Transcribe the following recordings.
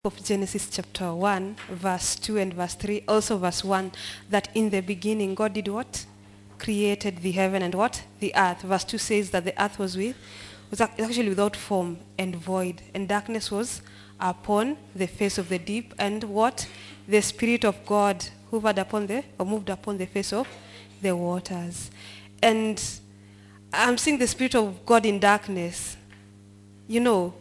of Genesis chapter 1, verse 2 and verse 3, also verse 1, that in the beginning God did what? Created the heaven and what? The earth. Verse 2 says that the earth was actually without form and void, and darkness was upon the face of the deep, and what? The Spirit of God moved upon the face of the waters. And I'm seeing the Spirit of God in darkness. You know,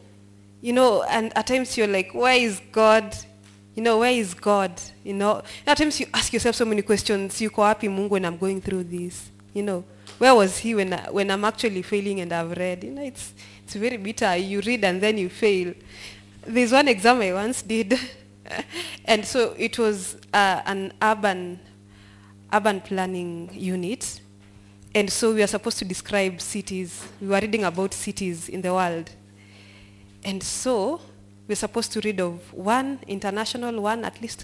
and at times you're like, where is God? Where is God? At times you ask yourself so many questions. Yuko wapi Mungu when I'm going through this? Where was he when I'm actually failing and I've read? It's very bitter. You read and then you fail. There's one exam I once did. And so it was an urban planning unit. And so we are supposed to describe cities. We were reading about cities in the world. And so we're supposed to read of one international, one at least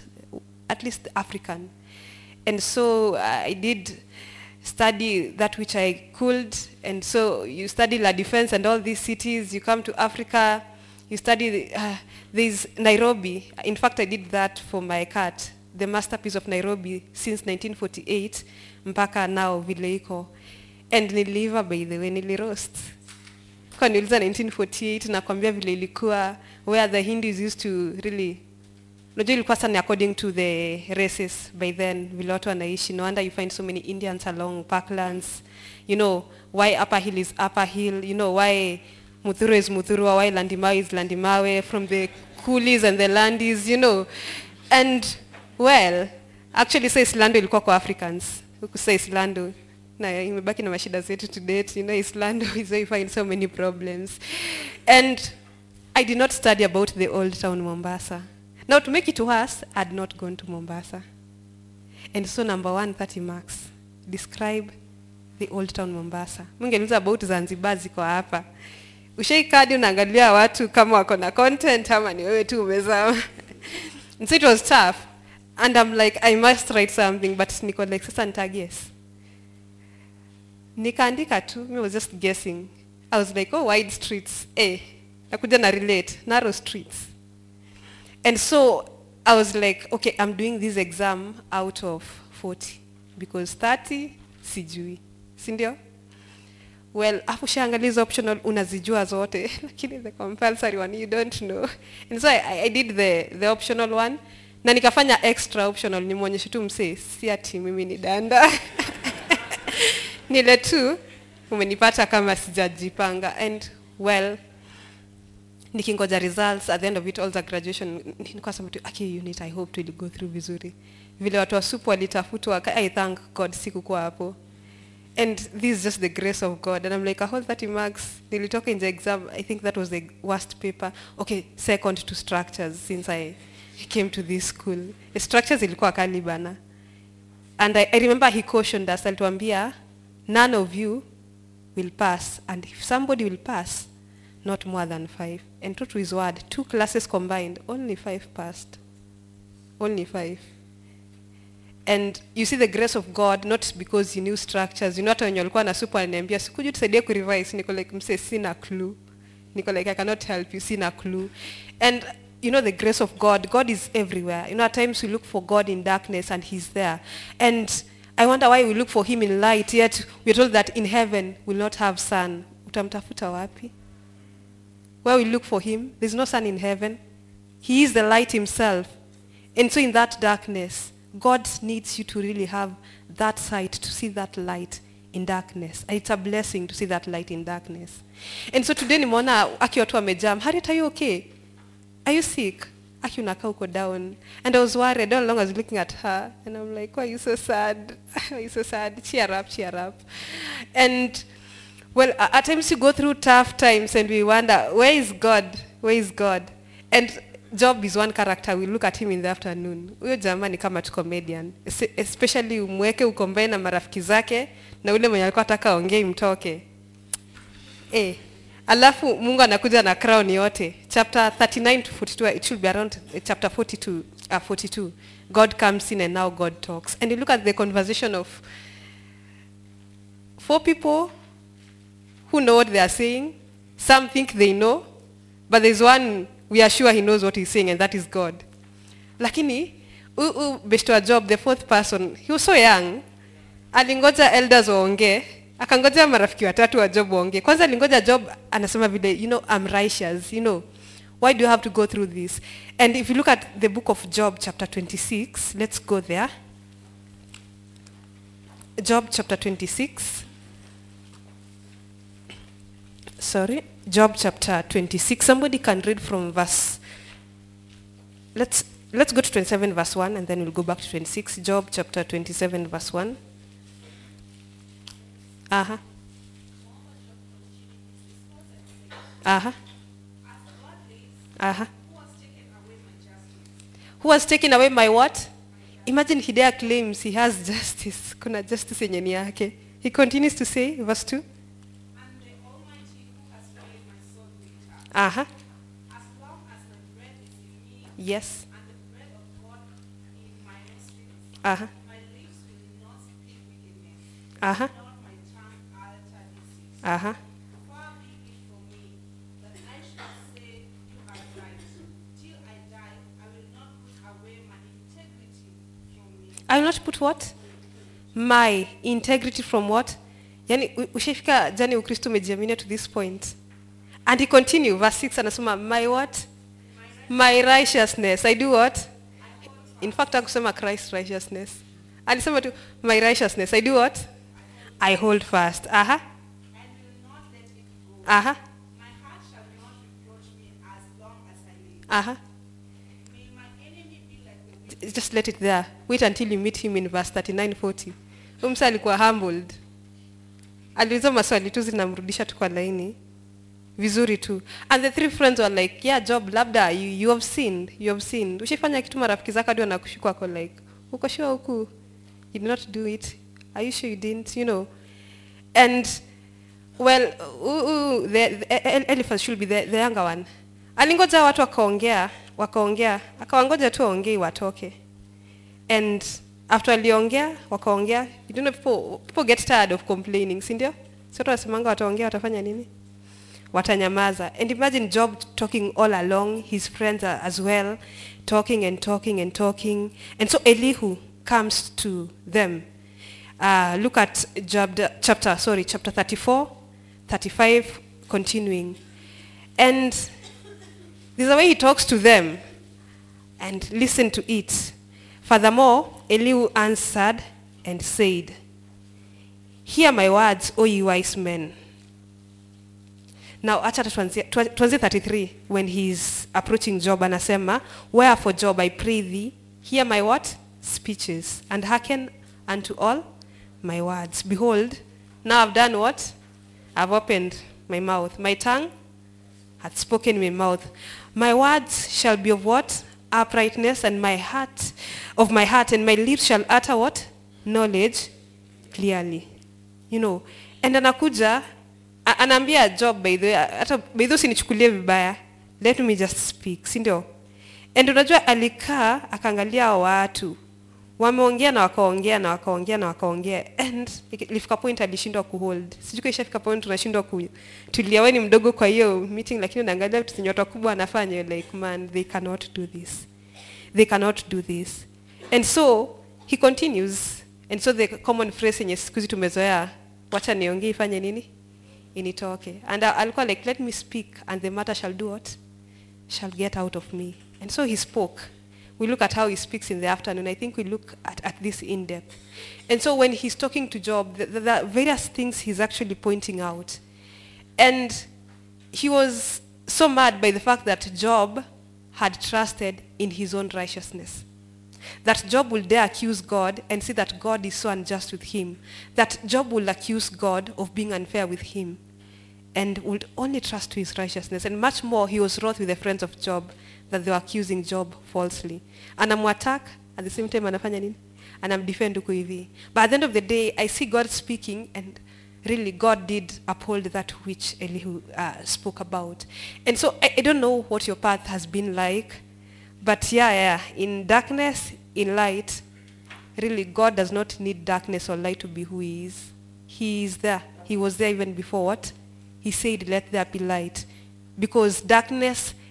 African. And so I did study that which I could. And so you study La Defense and all these cities. You come to Africa, you study, there's Nairobi. In fact, I did that for my cat, the masterpiece of Nairobi since 1948, mpaka now vile iko. And niliva, by the way, niliroast. Kwa niliza 1948, nakwambia vile ilikuwa, where the Hindus used to really, unajua ilikuwa sana according to the races by then, vile watu wanaishi. No wonder you find so many Indians along parklands. Why Upper Hill is Upper Hill. Why Muthuru is Muthuru, why Landimawe is Landimawe, from the coolies and the landis, And, well, actually say Islando ilikuwa kwa Africans. Huku say Islando. Na imebaki na mashida zetu to date. Islando is where you find so many problems. And I did not study about the old town Mombasa. Now to make it worse, I had not gone to Mombasa. And so number 1, 30 marks. Describe the old town Mombasa. Mungeniuliza about Zanzibar ziko hapa. Ushaikadi unaangalia watu kama wako na content ama ni wewe tu umezama. And so it was tough. And I'm like, I must write something, but niko like, sasa nitaguess. Nikaandika tu, I was just guessing. I was like, oh, wide streets, nakuja na relate, narrow streets. And so I was like, okay, I'm doing this exam out of 40, because 30, sijui. Sindio? Well, hapo shaangaliza optional unazijua zote, lakini the compulsory one you don't know. And so I did the optional one, na nikafanya extra optional, nimuonyeshe tu msee, si ati mimi ni danda. Nile tu, umenipata kama sijajipanga. And well, nikingoja results, at the end of it, all the graduation, nilikuwa sema tu, okay, unit, I hope to go through vizuri. Vile watu wa supu walitafutwa, I thank God sikukuwa hapo. And this is just the grace of God. And I'm like, a whole 30 marks, nilitoka in the exam, I think that was the worst paper. Okay, second to structures, since I came to this school. The structures ilikuwa kali bana. And I remember he cautioned us, alituambia, none of you will pass. And if somebody will pass, not more than 5. And true to his word, 2 classes combined, only 5 passed. Only 5. And you see the grace of God, not because you knew structures. Hata wenye walikuwa na super ananiambia, sikuju tusaidie kurevise. Niko like, mse, sina clue. Niko like, I cannot help you, sina clue. And the grace of God, God is everywhere. At times we look for God in darkness and he's there. And I wonder why we look for him in light, yet we're told that in heaven we'll not have sun. Utamtafuta wapi? Where we look for him, there's no sun in heaven. He is the light himself. And so in that darkness, God needs you to really have that sight, to see that light in darkness. And it's a blessing to see that light in darkness. And so today nimeona aki watu wamejam. Harriet, are you okay? Are you sick? Aki unakaa uko down. And I was worried. All along I was looking at her. And I'm like, why are you so sad? Why are you so sad? Cheer up, cheer up. And, well, at times you go through tough times and we wonder, where is God? Where is God? And Job is one character. We look at him in the afternoon. Huyo jamaa ni kama tu comedian. Especially umweke ukombae na marafiki zake na ule mwenye alikuwa ataka ongei mtoke. Alafu Mungu anakuja na crown yote. Chapter 39 to 42, it should be around chapter 42. God comes in and now God talks. And you look at the conversation of 4 people who know what they are saying. Some think they know, but there's one we are sure he knows what he's saying, and that is God. Lakini, beshto wa Job, the fourth person, he was so young, alingoja elders waongee, akangoja marafiki watatu wa Job waongee. Kwanza alingoja Job, anasema vile, I'm righteous, why do you have to go through this? And if you look at the book of Job, chapter 26, let's go there. Job chapter 26. Job chapter 26. Somebody can read from verse. Let's go to 27 verse 1 and then we'll go back to 26. Job chapter 27 verse 1. Uh-huh. Uh-huh. Uh-huh. Who has taken away my what? Imagine Hidea claims he has justice. Kuna justice yenye ni yake. He continues to say, verse 2. And the Almighty who has filled my soul with her. Uh-huh. As long as the bread is in me, yes. and the bread of God in my nostrils, uh-huh. my lips will not speak wickedness, uh-huh. nor my tongue alter deceit. Uh-huh. Far be it from me that I should say you are right. Till I die, I will not put away my integrity from me. I will not put what? My integrity from what? Yani ushafika jani Ukristo umejiamini to this point. And he continue, verse 6 anasema, my what? My righteousness. I do what? In fact, akusema Christ righteousness. Alisema tu, my righteousness. I do what? I hold fast. Uh-huh. And will not let it go. Uh-huh. My heart shall not reproach me as long as I live. Uh-huh. May my enemy be like the wind. Just let it there. Wait until you meet him in verse 39-40. Umsa alikuwa humbled. Aliuliza maswali tu zinamrudisha tu kwa laini. Vizuri tu. And the three friends were like, yeah, Job, labda, you have sinned. You have sinned. Ushifanya kitu marafiki zako hadi wanakushukua kwa like, uko sure huku? You did not do it. Are you sure you didn't? And, well, Eliphaz should be the younger one. Alingoja watu wakaongea. Akawangoja tu waongee watoke. And after aliongea, wakaongea, people get tired of complaining, si ndio? Sio wasemanga wataongea watafanya nini? Watanyamaza. And imagine Job talking all along, his friends are as well, talking and talking and talking. And so Elihu comes to them. Look at chapter 34, 35, continuing. And there's a way he talks to them. And listen to it. Furthermore, Elihu answered and said, hear my words, O ye wise men. Now, chapter 33, when he's approaching Job, anasema, wherefore, Job, I pray thee, hear my what? Speeches, and hearken unto all my words. Behold, now I've done what? I've opened my mouth. My tongue hath spoken my mouth. My words shall be of what? Uprightness, and my heart, of my heart, and my lips shall utter what? Knowledge clearly. And anakuja, anaambia Job, by the way, usinichukulie vibaya, let me just speak, si ndio? And unajua alikaa, akaangalia watu, wameongea na wakaongea, and ilifika point alishindwa kuhold. Sijuko ishafika point tunashindwa kutulia, wewe ni mdogo kwa hiyo meeting, lakini unaangalia vitu zenye watu wakubwa wanafanya, like, man, they cannot do this. They cannot do this. And so, he continues. And so the common phrase yenye siku hizi tumezoea, wacha niongee ifanye nini? Initoke. And alikuwa like, let me speak, and the matter shall do what? Shall get out of me. And so he spoke. We look at how he speaks in the afternoon. I think we look at this in depth. And so when he's talking to Job, the various things he's actually pointing out. And he was so mad by the fact that Job had trusted in his own righteousness. That Job will dare accuse God and see that God is so unjust with him. That Job will accuse God of being unfair with him and would only trust to his righteousness. And much more, he was wroth with the friends of Job that they were accusing Job falsely. Anamwattack, at the same time anafanya nini? Anamdefend huko hivi. But at the end of the day, I see God speaking, and really God did uphold that which Elihu spoke about. And so I don't know what your path has been like, but yeah, in darkness, in light, really God does not need darkness or light to be who he is. He is there. He was there even before what? He said, let there be light. Because darkness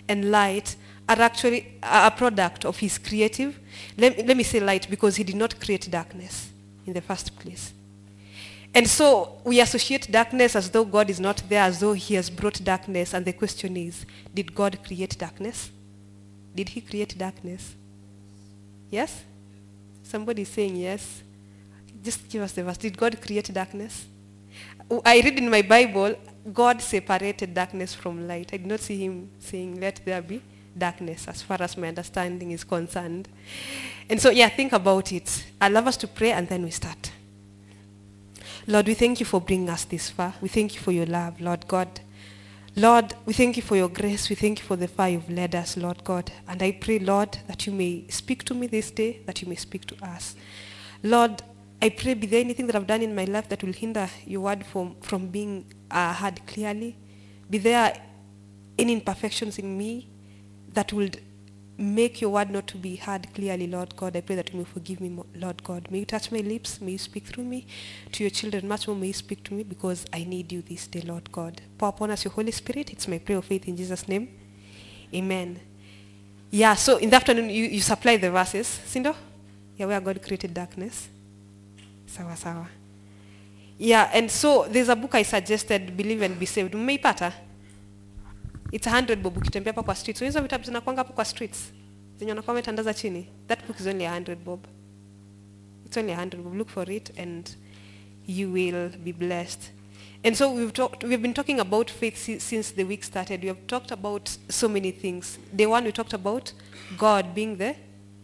and light are actually a product of his creative. Let me say light because he did not create darkness in the first place. And so we associate darkness as though God is not there, as though he has brought darkness. And the question is, did God create darkness? Did he create darkness? Yes? Somebody is saying yes. Just give us the verse. Did God create darkness? I read in my Bible, God separated darkness from light. I did not see him saying, let there be darkness, as far as my understanding is concerned. And so, yeah, think about it. I'd love us to pray and then we start. Lord, we thank you for bringing us this far. We thank you for your love, Lord God. Lord, we thank you for your grace. We thank you for the far you've led us, Lord God. And I pray, Lord, that you may speak to me this day, that you may speak to us. Lord, I pray, be there anything that I've done in my life that will hinder your word from being heard clearly? Be there any imperfections in me that will make your word not to be heard clearly, Lord God? I pray that you may forgive me, Lord God. May you touch my lips. May you speak through me to your children. Much more may you speak to me because I need you this day, Lord God. Pour upon us your Holy Spirit. It's my prayer of faith in Jesus' name. Amen. Yeah, so in the afternoon, you supply the verses. Sindo? Yeah, where God created darkness. Sawa sawa. Yeah, and so there's a book I suggested, Believe and Be Saved. Mmeipata? It's 100 bob ukitembea hapa kwa streets. So hizo vitabu zinakuanga hapo kwa streets. Zenye wanakuwa wametandaza chini. That book is only 100 bob. It's only 100 bob. Look for it and you will be blessed. And so we've been talking about faith since the week started. We have talked about so many things. Day one we talked about God being the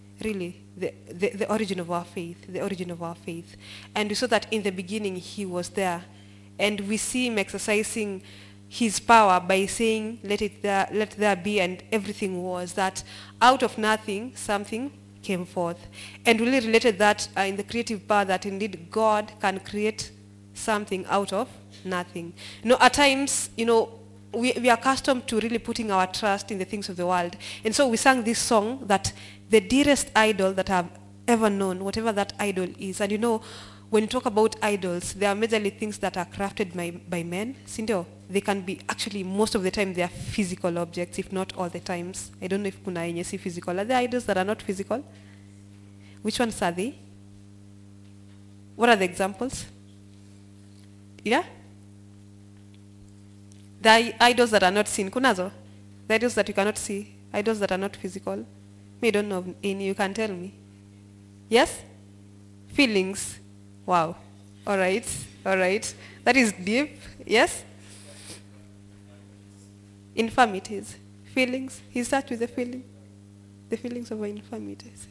origin of our faith, the origin of our faith. And we saw that in the beginning he was there. And we see him exercising his power by saying, let there be, and everything was. That out of nothing, something came forth. And we really related that in the creative power that indeed God can create something out of nothing. At times, we are accustomed to really putting our trust in the things of the world. And so we sang this song that the dearest idol that I've ever known, whatever that idol is. And when you talk about idols, there are majorly things that are crafted by men. Sindio, they can be, actually, most of the time, they are physical objects, if not all the times. I don't know if kuna yenye si physical. Are there idols that are not physical? Which ones are they? What are the examples? Yeah? The idols that are not seen. Kunazo? The idols that you cannot see. Idols that are not physical. Me, I don't know of any. You can tell me. Yes? Feelings. Wow. All right. All right. That is deep. Yes? Infirmities. Feelings. He starts with the feeling. The feelings of our infirmities.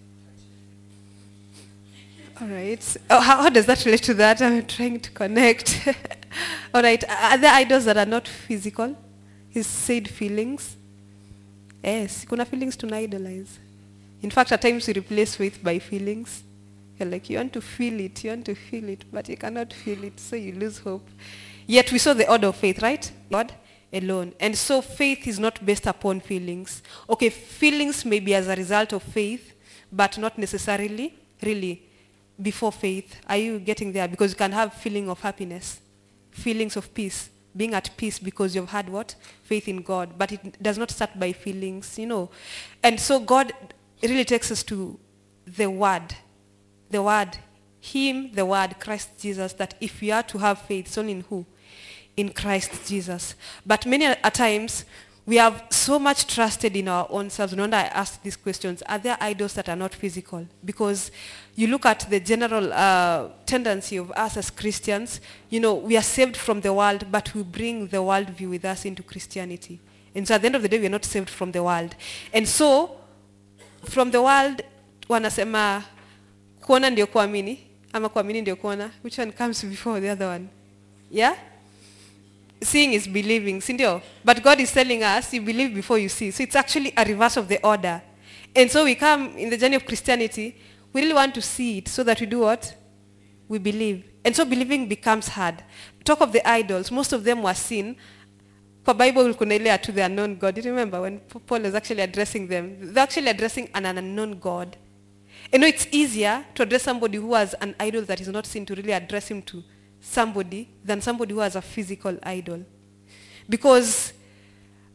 All right. How does that relate to that? I'm trying to connect. All right. Are there idols that are not physical? He said feelings. Yes. Kuna feelings to idolize. In fact, at times we replace faith by feelings. You're like, you want to feel it, but you cannot feel it, so you lose hope. Yet we saw the order of faith, right? God alone. And so faith is not based upon feelings. Okay, feelings may be as a result of faith, but not necessarily, really, before faith. Are you getting there? Because you can have feeling of happiness, feelings of peace, being at peace because you've had what? Faith in God. But it does not start by feelings, And so God really takes us to the Word. The Word, Him, the Word, Christ Jesus, that if we are to have faith, it's only in who? In Christ Jesus. But many a times, we have so much trusted in our own selves. No wonder I ask these questions. Are there idols that are not physical? Because you look at the general tendency of us as Christians, we are saved from the world, but we bring the world view with us into Christianity. And so at the end of the day, we are not saved from the world. And so, from the world, wanasema, kuona ndio kuamini, ama kuamini ndio kuona. Which one comes before the other one? Yeah? Seeing is believing, sindio? But God is telling us, you believe before you see. So it's actually a reverse of the order. And so we come in the journey of Christianity, we really want to see it so that we do what? We believe. And so believing becomes hard. Talk of the idols, most of them were seen. Kwa Bible kuna ile to the unknown God. Do you remember when Paul was actually addressing them? They're actually addressing an unknown God. It's easier to address somebody who has an idol that is not seen to really address him to somebody than somebody who has a physical idol. Because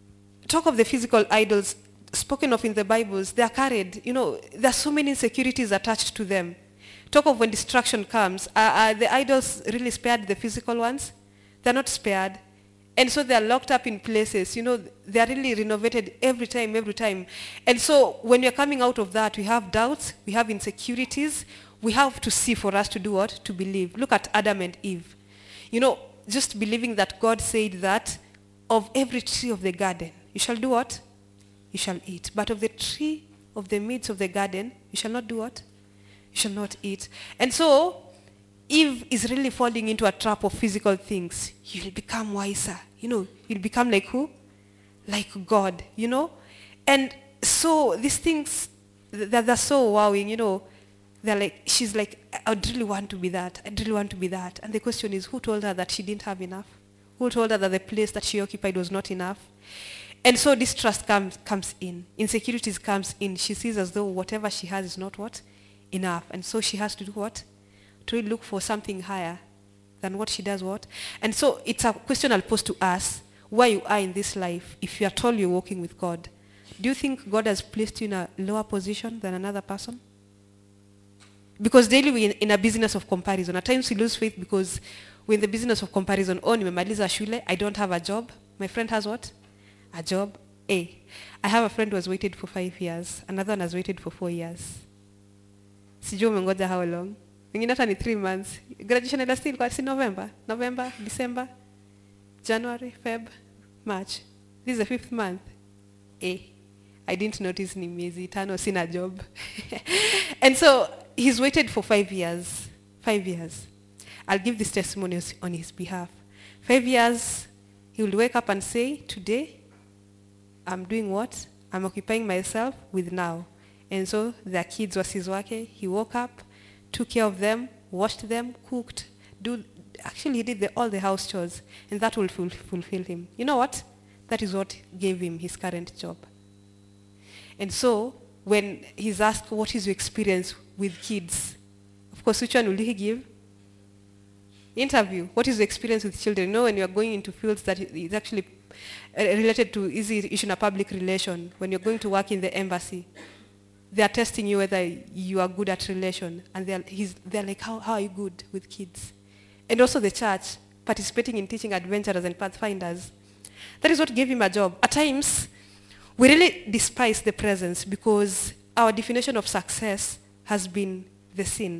talk of the physical idols spoken of in the Bibles, they are carried. There are so many insecurities attached to them. Talk of when destruction comes. Are the idols really spared, the physical ones? They're not spared. And so they're locked up in places. They're really renovated every time. And so when you're coming out of that, we have doubts, we have insecurities. We have to see for us to do what? To believe. Look at Adam and Eve. Just believing that God said that of every tree of the garden, you shall do what? You shall eat. But of the tree of the midst of the garden, you shall not do what? You shall not eat. And so, Eve is really falling into a trap of physical things. You'll become wiser. You'll become like who? Like God, And so these things, they're so wowing, They're like, she's like, I'd really want to be that. I'd really want to be that. And the question is, who told her that she didn't have enough? Who told her that the place that she occupied was not enough? And so distrust comes in. Insecurities comes in. She sees as though whatever she has is not what? Enough. And so she has to do what? To look for something higher than what she does what? And so it's a question I'll pose to us, where you are in this life, if you are told you're walking with God. Do you think God has placed you in a lower position than another person? Because daily we're in a business of comparison. At times we lose faith because we're in the business of comparison. Oh, nimemaliza shule, I don't have a job. My friend has what? A job. I have a friend who has waited for 5 years. Another one has waited for 4 years. Sijui umengoja how long? Wengine hata ni 3 months. Graduation ila still kwa si November, December, January, Feb, March. This is the 5th month. I didn't notice ni miezi 5 sina job. And so he's waited for 5 years. 5 years. I'll give these testimonies on his behalf. 5 years, he will wake up and say, today, I'm doing what? I'm occupying myself with now. And so their kids was his work. He woke up, took care of them, washed them, cooked. Actually, he did all the house chores. And that will fulfill him. You know what? That is what gave him his current job. And so when he's asked, what is your experience with kids? Of course, which one will he give? Interview. What is the experience with children? When you're going into fields that is actually related to easy issue in a public relation, when you're going to work in the embassy, they are testing you whether you are good at relation. And they're like, how are you good with kids? And also the church, participating in teaching adventurers and pathfinders. That is what gave him a job. At times, we really despise the presence because our definition of success has been the sin.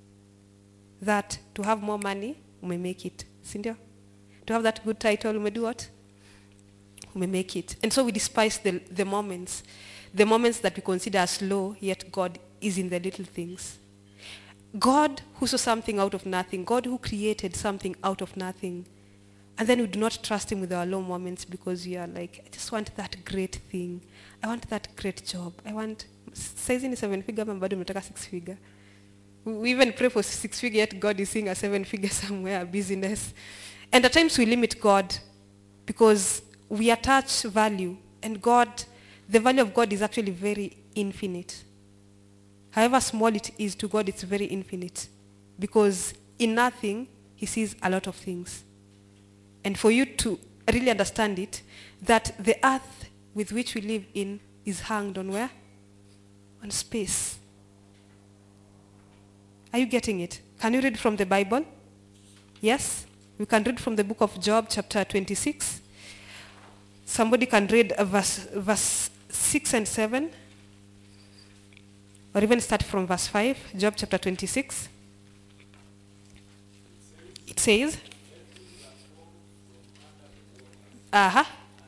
That to have more money, we may make it. Cindy? To have that good title, we may do what? We may make it. And so we despise the moments that we consider as low, yet God is in the little things. God who saw something out of nothing, God who created something out of nothing, and then we do not trust him with our low moments because we are like, I just want that great thing. I want that great job. I want, saizi ni 7-figure, ama bado mnataka 6-figure. We even pray for 6-figure, yet God is seeing a 7-figure somewhere, a business. And at times we limit God because we attach value. And God, the value of God is actually very infinite. However small it is to God, it's very infinite. Because in nothing, he sees a lot of things. And for you to really understand it, that the earth with which we live in is hanged on where? On space. Are you getting it? Can you read from the Bible? Yes? We can read from the book of Job, chapter 26. Somebody can read verse 6 and 7. Or even start from verse 5, Job chapter 26. It says, hell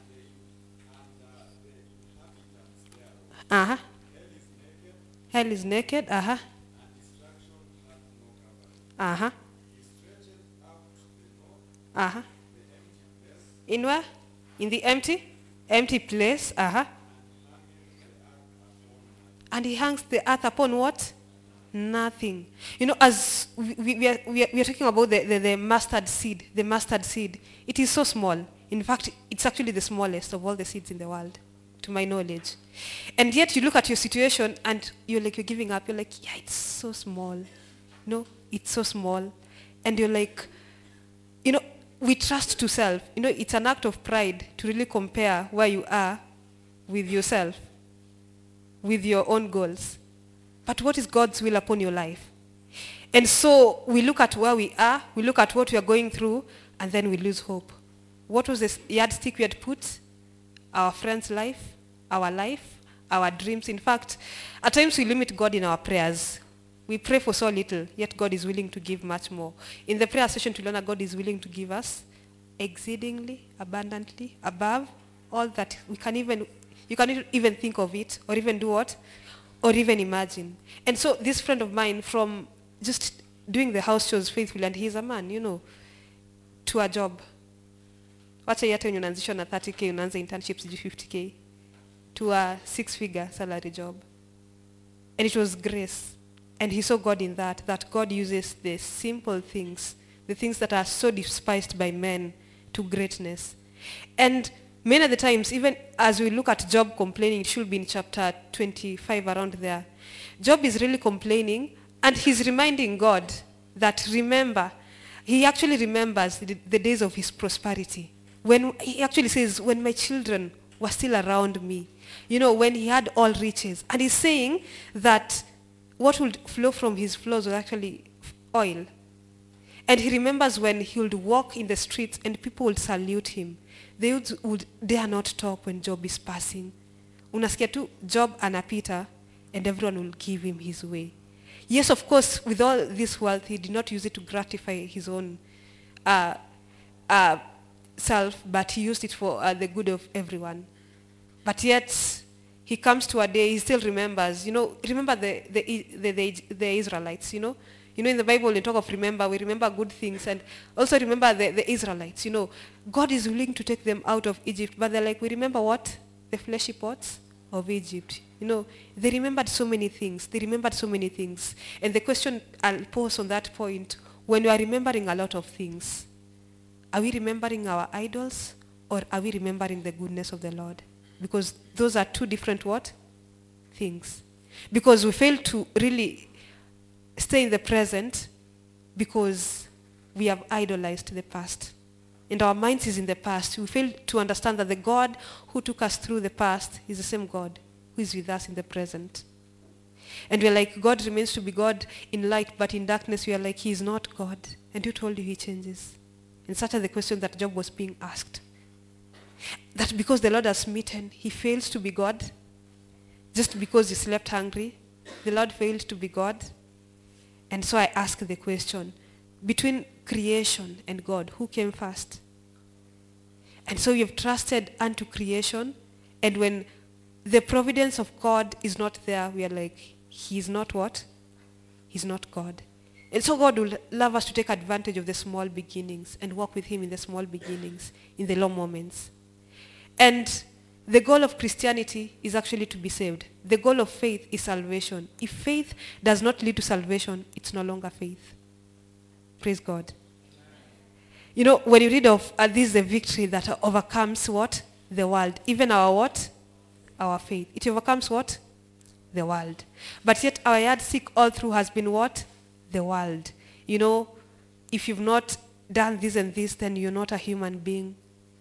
is naked, in where? In the empty place, And he hangs the earth upon what? Nothing. As we are talking about the mustard seed, it is so small. In fact, it's actually the smallest of all the seeds in the world, to my knowledge. And yet you look at your situation and you're giving up. You're like, yeah, it's so small. No, it's so small. And you're like, we trust to self. You know, it's an act of pride to really compare where you are with yourself, with your own goals. But what is God's will upon your life? And so we look at where we are, we look at what we are going through, and then we lose hope. What was the yardstick we had put? Our friend's life, our dreams. In fact, at times we limit God in our prayers. We pray for so little, yet God is willing to give much more. In the prayer session to learn that God is willing to give us exceedingly, abundantly, above all that you can even think of it, or even do what? Or even imagine. And so this friend of mine, from just doing the house chores faithfully, and he's a man, you know, to a job. Wacha yata wenye unaanzishwa na 30k, unaanza internships 50k, to a 6-figure salary job. And it was grace. And he saw God in that God uses the simple things, the things that are so despised by men, to greatness. And many of the times, even as we look at Job complaining, it should be in chapter 25, around there. Job is really complaining, and he's reminding God that, remember, he actually remembers the days of his prosperity. When he actually says, when my children were still around me, you know, when he had all riches. And he's saying that what would flow from his floors was actually oil. And he remembers when he would walk in the streets and people would salute him. They would dare not talk when Job is passing. Unasikia tu Job anapita, and everyone will give him his way. Yes, of course, with all this wealth, he did not use it to gratify his own self, but he used it for the good of everyone. But yet, he comes to a day, he still remembers, you know, remember the Israelites, you know. You know, in the Bible, when we talk of remember, we remember good things, and also remember the Israelites, you know. God is willing to take them out of Egypt, but they're like, we remember what? The fleshy pots of Egypt. You know, they remembered so many things. And the question I'll pose on that point, when we are remembering a lot of things, are we remembering our idols, or are we remembering the goodness of the Lord? Because those are two different what? Things. Because we fail to really stay in the present because we have idolized the past. And our minds is in the past. We fail to understand that the God who took us through the past is the same God who is with us in the present. And we're like, God remains to be God in light, but in darkness we are like, he is not God. And who told you he changes? And such are the questions that Job was being asked. That because the Lord has smitten, he fails to be God. Just because he slept hungry, the Lord failed to be God. And so I ask the question, between creation and God, who came first? And so you've trusted unto creation, and when the providence of God is not there, we are like, he's not what? He's not God. And so God will love us to take advantage of the small beginnings and walk with him in the small beginnings, in the low moments. And the goal of Christianity is actually to be saved. The goal of faith is salvation. If faith does not lead to salvation, it's no longer faith. Praise God. You know, when you read of this is the victory that overcomes what? The world. Even our what? Our faith. It overcomes what? The world. But yet our yardstick all through has been what? The world. You know, if you've not done this and this, then you're not a human being.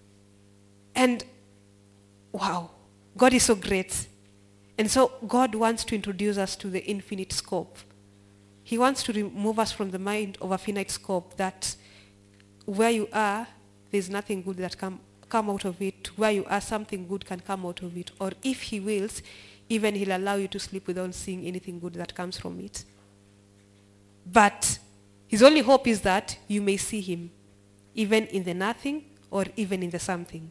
And wow, God is so great. And so God wants to introduce us to the infinite scope. He wants to remove us from the mind of a finite scope, that where you are, there's nothing good that can come out of it. Where you are, something good can come out of it. Or if he wills, even he'll allow you to sleep without seeing anything good that comes from it. But his only hope is that you may see him, even in the nothing or even in the something.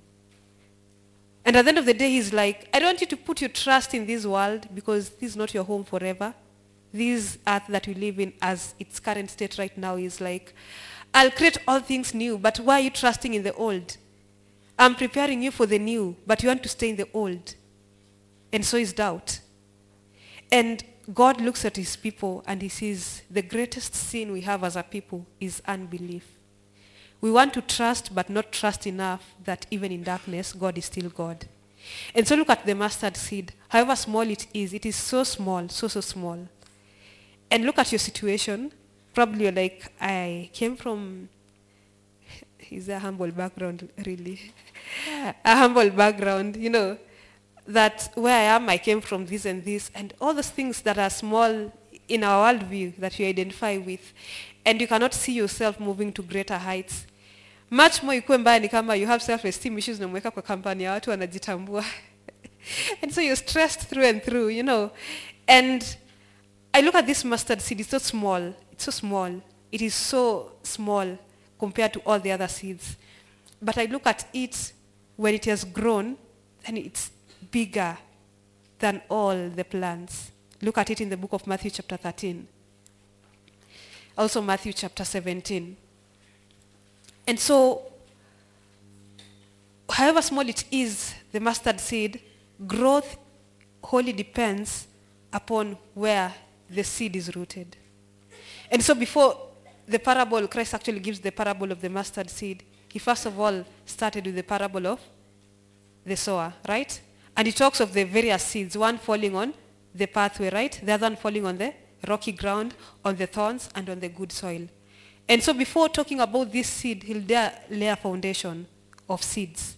And at the end of the day, he's like, I don't want you to put your trust in this world because this is not your home forever. This earth that we live in as its current state right now is like, I'll create all things new, but why are you trusting in the old? I'm preparing you for the new, but you want to stay in the old. And so is doubt. And God looks at his people and he sees the greatest sin we have as a people is unbelief. We want to trust, but not trust enough that even in darkness, God is still God. And so look at the mustard seed. However small it is so small, so small. And look at your situation. Probably you're like, I came from is a humble background, really. A humble background, you know, that where I am, I came from this and this, and all those things that are small in our worldview that you identify with, and you cannot see yourself moving to greater heights. Much more ikuwe mbaya ni kama you have self-esteem issues na umeweka kwa kampani ya watu wanajitambua. And so you're stressed through and through, you know. And I look at this mustard seed, it's so small. It's so small. It is so small compared to all the other seeds. But I look at it when it has grown, and it's bigger than all the plants. Look at it in the book of Matthew chapter 13. Also Matthew chapter 17. And so, however small it is, the mustard seed, growth wholly depends upon where the seed is rooted. And so before the parable, Christ actually gives the parable of the mustard seed. He first of all started with the parable of the sower, right? And he talks of the various seeds, one falling on the pathway, right? The other one falling on the rocky ground, on the thorns, and on the good soil. And so before talking about this seed, he'll lay a foundation of seeds.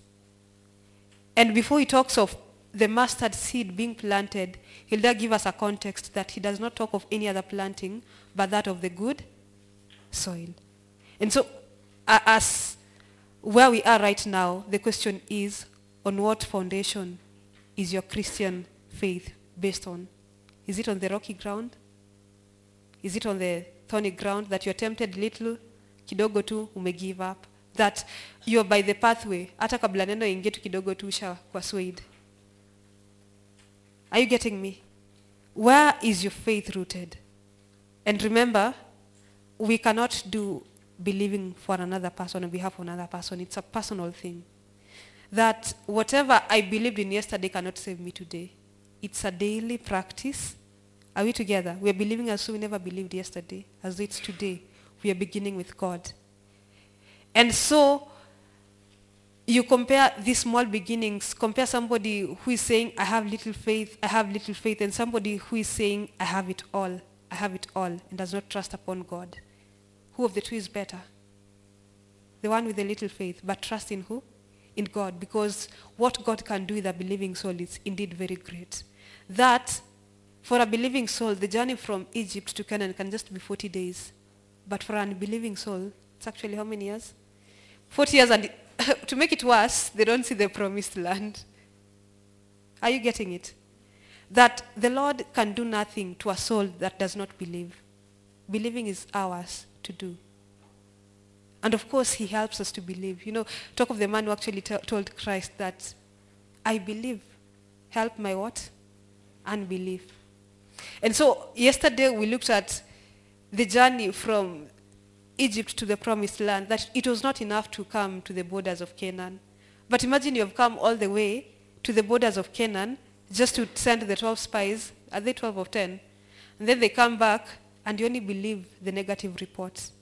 And before he talks of the mustard seed being planted, he'll there give us a context that he does not talk of any other planting, but that of the good soil. And so, as where we are right now, the question is, on what foundation is your Christian faith based on? Is it on the rocky ground? Is it on the thorny ground that you're tempted little, kidogo tu, ume-give up? That you're by the pathway, hata kabla neno ingie tu kidogo tu usha kwa swayed. Are you getting me? Where is your faith rooted? And remember, we cannot do believing for another person on behalf of another person. It's a personal thing. That whatever I believed in yesterday cannot save me today. It's a daily practice. Are we together? We are believing as we never believed yesterday. As it's today, we are beginning with God. And so, you compare these small beginnings, compare somebody who is saying, I have little faith, and somebody who is saying, I have it all, and does not trust upon God. Who of the two is better? The one with the little faith, but trust in who? In God, because what God can do with a believing soul is indeed very great. That, for a believing soul, the journey from Egypt to Canaan can just be 40 days. But for an unbelieving soul, it's actually how many years? 40 years, and to make it worse, they don't see the promised land. Are you getting it? That the Lord can do nothing to a soul that does not believe. Believing is ours to do. And of course, he helps us to believe. You know, talk of the man who actually told Christ that, I believe, help my what? Unbelief. And so, yesterday we looked at the journey from Egypt to the promised land, that it was not enough to come to the borders of Canaan. But imagine you have come all the way to the borders of Canaan just to send the 12 spies. Are they 12 or 10? And then they come back and you only believe the negative reports.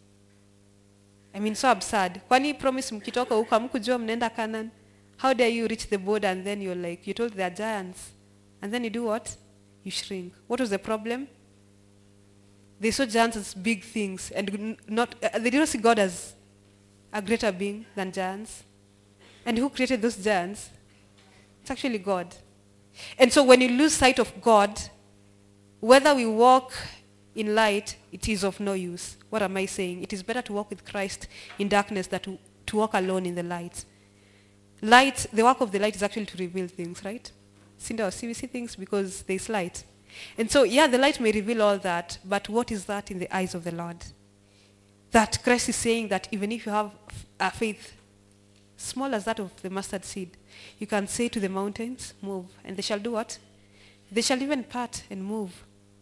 I mean, so absurd. Kwani promise mkitoka huko hamkujua mnaenda Canaan? How dare you reach the border and then you're like, you told they are giants. And then you do what? You shrink. What was the problem? They saw giants as big things and they did not see God as a greater being than giants. And who created those giants? It's actually God. And so when you lose sight of God, whether we walk in light, it is of no use. What am I saying? It is better to walk with Christ in darkness than to walk alone in the light. Light, the work of the light is actually to reveal things, right? We see things because there is light. And so, yeah, the light may reveal all that, but what is that in the eyes of the Lord? That Christ is saying that even if you have a faith small as that of the mustard seed, you can say to the mountains, move, and they shall do what? They shall even part and move.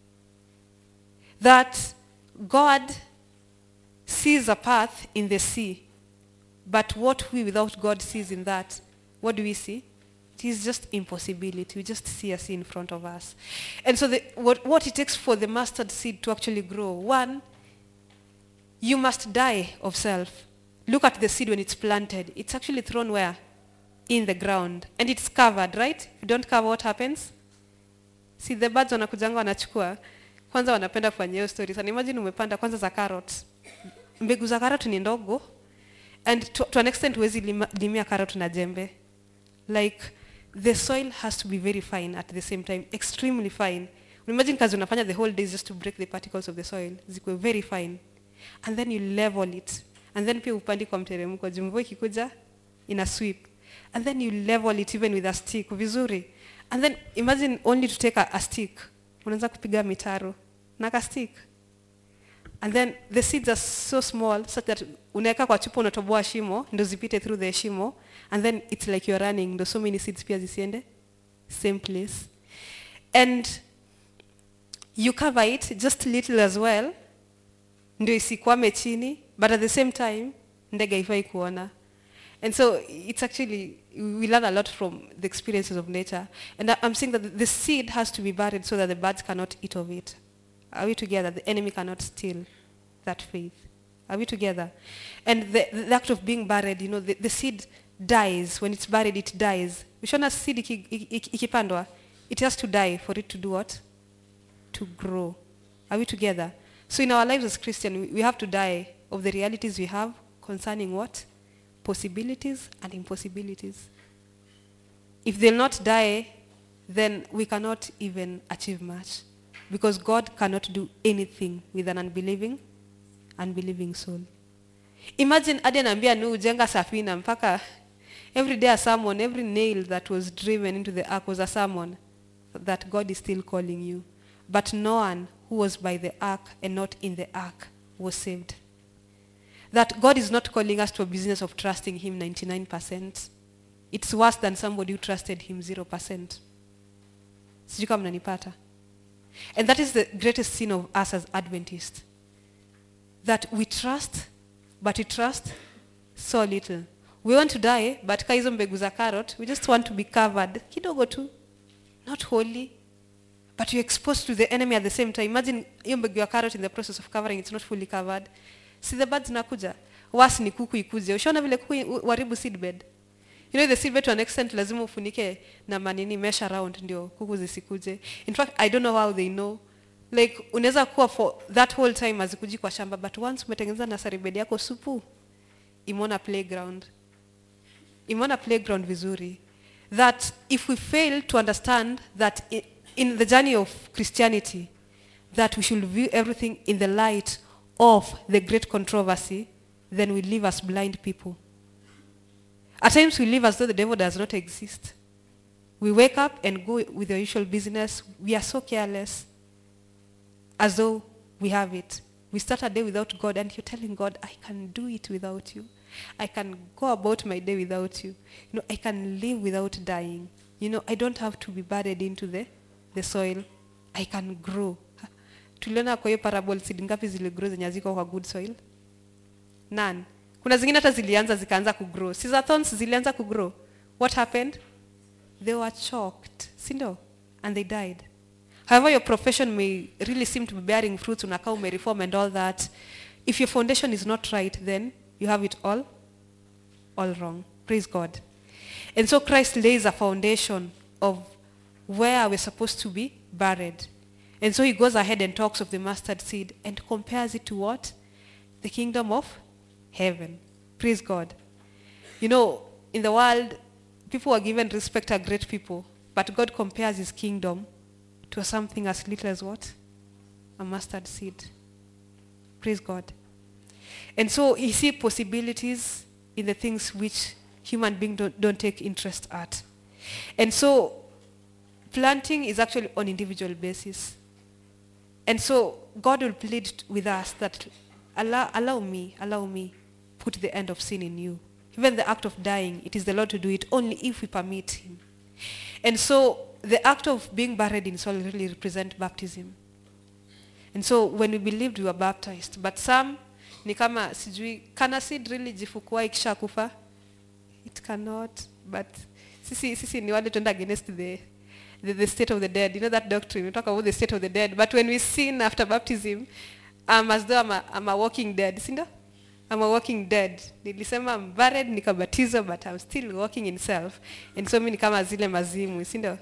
That God sees a path in the sea, but what we without God sees in that, what do we see? It is just impossibility. We just see a sea in front of us. And so what it takes for the mustard seed to actually grow, one, you must die of self. Look at the seed when it's planted. It's actually thrown where? In the ground. And it's covered, right? If you don't cover, what happens? See, the birds wanakujanga wanachukua. Kwanza wanapenda kufanya hiyo stories. And imagine umepanda kwanza za carrots. Mbegu za carrot ni ndogo. And to an extent, huwezi limia carrot na jembe. Like, the soil has to be very fine at the same time, extremely fine. Imagine kazi unafanya the whole day just to break the particles of the soil. Zikuwe very fine. And then you level it. And then pia upandi kwa mteremko. Mvua ikikuja, ina sweep. And then you level it even with a stick. Vizuri. And then imagine only to take a stick. Unaanza kupiga mitaro. Na ka stick. And then the seeds are so small such that unaweka kwa chupa unatoboa shimo ndo zipite through the shimo, and then it's like you're running, ndo so many seeds pia zisiende same place. And you cover it just little as well ndo isikwame chini, but at the same time ndege haifai kuona. And so it's actually, we learn a lot from the experiences of nature. And I'm saying that the seed has to be buried so that the birds cannot eat of it. Are we together? The enemy cannot steal that faith. Are we together? And the act of being buried, you know, the seed dies. When it's buried, it dies. Ushona seed ikipandwa, it has to die for it to do what? To grow. Are we together? So in our lives as Christians, we have to die of the realities we have concerning what? Possibilities and impossibilities. If they'll not die, then we cannot even achieve much. Because God cannot do anything with an unbelieving soul. Imagine Adi anaambia Nuhu jenga safina mpaka every day a sermon, every nail that was driven into the ark was a sermon that God is still calling you. But no one who was by the ark and not in the ark was saved. That God is not calling us to a business of trusting him 99%. It's worse than somebody who trusted him 0%. Sijui kama mnanipata. And that is the greatest sin of us as Adventists. That we trust, but we trust so little. We want to die, but ka hizo mbegu za carrot, we just want to be covered. Kidogo tu. Not wholly. But you're exposed to the enemy at the same time. Imagine hiyo mbegu ya carrot in the process of covering, it's not fully covered. See the birds nakuja. Wasi ni kuku ikuje. Ushaona vile kuku waribu seedbed. You know the seedbed to an extent lazima ufunike na manini mesh around ndio kuku zisikuje. In fact, I don't know how they know. Like unaweza kuwa for that whole time azikuji kwa shamba, but once umetengeneza nursery bed yako supu, imona playground. Imona playground vizuri. That if we fail to understand that in the journey of Christianity, that we should view everything in the light of the great controversy, then we live as blind people. At times we live as though the devil does not exist. We wake up and go with the usual business. We are so careless, as though we have it. We start a day without God, and you're telling God, I can do it without you. I can go about my day without you. You know, I can live without dying. You know, I don't have to be buried into the soil. I can grow. Tuliona kwa hiyo parable seed ngapi ziligrow zenye ziko kwa good soil? None. Kuna zingine hata zilianza zikaanza kugrow. Caesar thorns zilianza kugrow. What happened? They were choked. Sindo? And they died. However, your profession may really seem to be bearing fruits, unakaa umereform and all that. If your foundation is not right, then you have it all wrong. Praise God. And so Christ lays a foundation of where we're supposed to be buried. And so he goes ahead and talks of the mustard seed and compares it to what? The kingdom of heaven. Praise God. You know, in the world, people are given respect as great people, but God compares his kingdom to something as little as what? A mustard seed. Praise God. And so he sees possibilities in the things which human beings don't take interest at. And so planting is actually on individual basis. And so God will plead with us that allow me, put the end of sin in you. Even the act of dying, it is the Lord to do it only if we permit him. And so the act of being buried in soil really represents baptism. And so when we believed, we were baptized. But some, ni kama sijui, can a seed really jifukua ikisha kufa? It cannot. But sisi ni wale tuenda against the state of the dead. You know that doctrine, we talk about the state of the dead. But when we sin after baptism, I'm as though I'm a walking dead. Sindo? I'm a walking dead. Nilisema I'm buried, nikabatizo, but I'm still walking in self. And so mimi ni kama zile mazimu. Sindo?